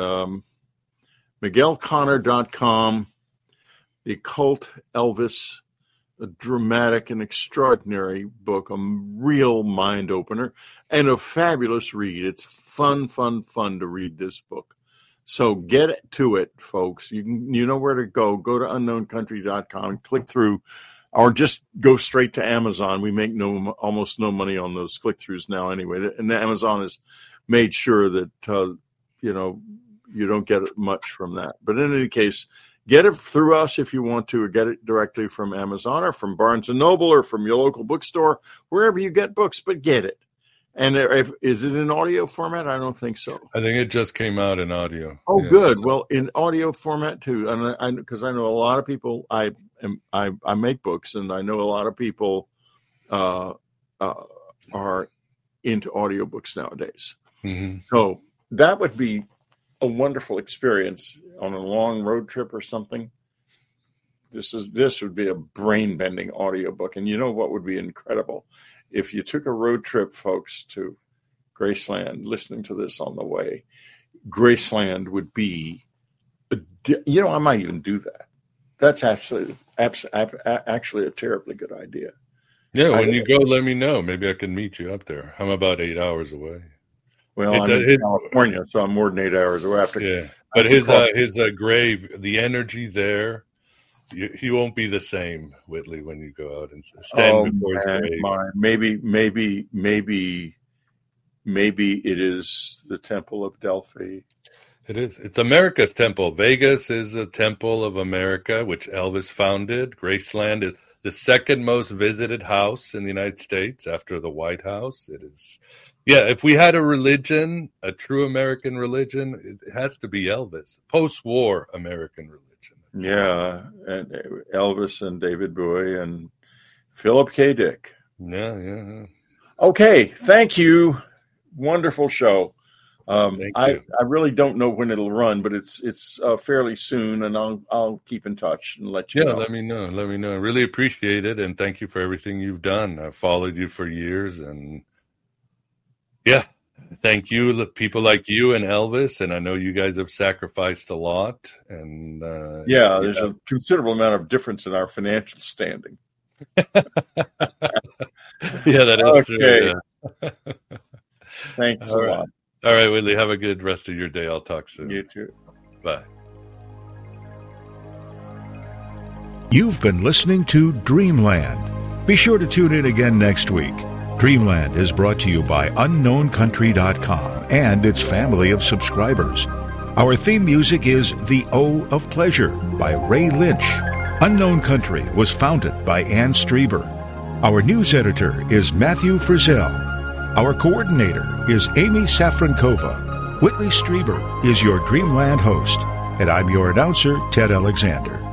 MiguelConnor.com, The Occult Elvis, a dramatic and extraordinary book, a real mind opener, and a fabulous read. It's fun to read this book. So get to it, folks. You know where to go. Go to unknowncountry.com, click through, or just go straight to Amazon. We make almost no money on those click-throughs now anyway. And Amazon has made sure that, you don't get much from that. But in any case, get it through us if you want to, or get it directly from Amazon or from Barnes & Noble or from your local bookstore, wherever you get books, but get it. And is it in audio format? I don't think so. I think it just came out in audio. Oh, yeah. Good. Well, in audio format too. And because I know a lot of people, I make books, and I know a lot of people are into audiobooks nowadays. Mm-hmm. So that would be a wonderful experience on a long road trip or something. This would be a brain-bending audiobook. And you know what would be incredible? If you took a road trip, folks, to Graceland, listening to this on the way, Graceland would be, I might even do that. That's actually a terribly good idea. Yeah, when you go, let me know. Maybe I can meet you up there. I'm about 8 hours away. Well, I'm in California, so I'm more than 8 hours away. But his grave, the energy there, he won't be the same, Whitley, when you go out and stand before his grave. Maybe it is the Temple of Delphi. It is. It's America's temple. Vegas is a temple of America, which Elvis founded. Graceland is the second most visited house in the United States after the White House. It is. Yeah, if we had a religion, a true American religion, it has to be Elvis. Post-war American religion. Yeah, and Elvis and David Bowie and Philip K. Dick. Yeah. Okay, thank you. Wonderful show. Thank you. I really don't know when it'll run, but it's fairly soon, and I'll keep in touch and let you know. Let me know. I really appreciate it, and thank you for everything you've done. I've followed you for years, and thank you, people like you and Elvis, and I know you guys have sacrificed a lot. And there's a considerable amount of difference in our financial standing. That is true. Yeah. Thanks a lot. All right, Whitley, have a good rest of your day. I'll talk soon. You too. Bye. You've been listening to Dreamland. Be sure to tune in again next week. Dreamland is brought to you by unknowncountry.com and its family of subscribers. Our theme music is The O of Pleasure by Ray Lynch. Unknown Country was founded by Ann Strieber. Our news editor is Matthew Frizzell. Our coordinator is Amy Safrankova. Whitley Strieber is your Dreamland host, and I'm your announcer, Ted Alexander.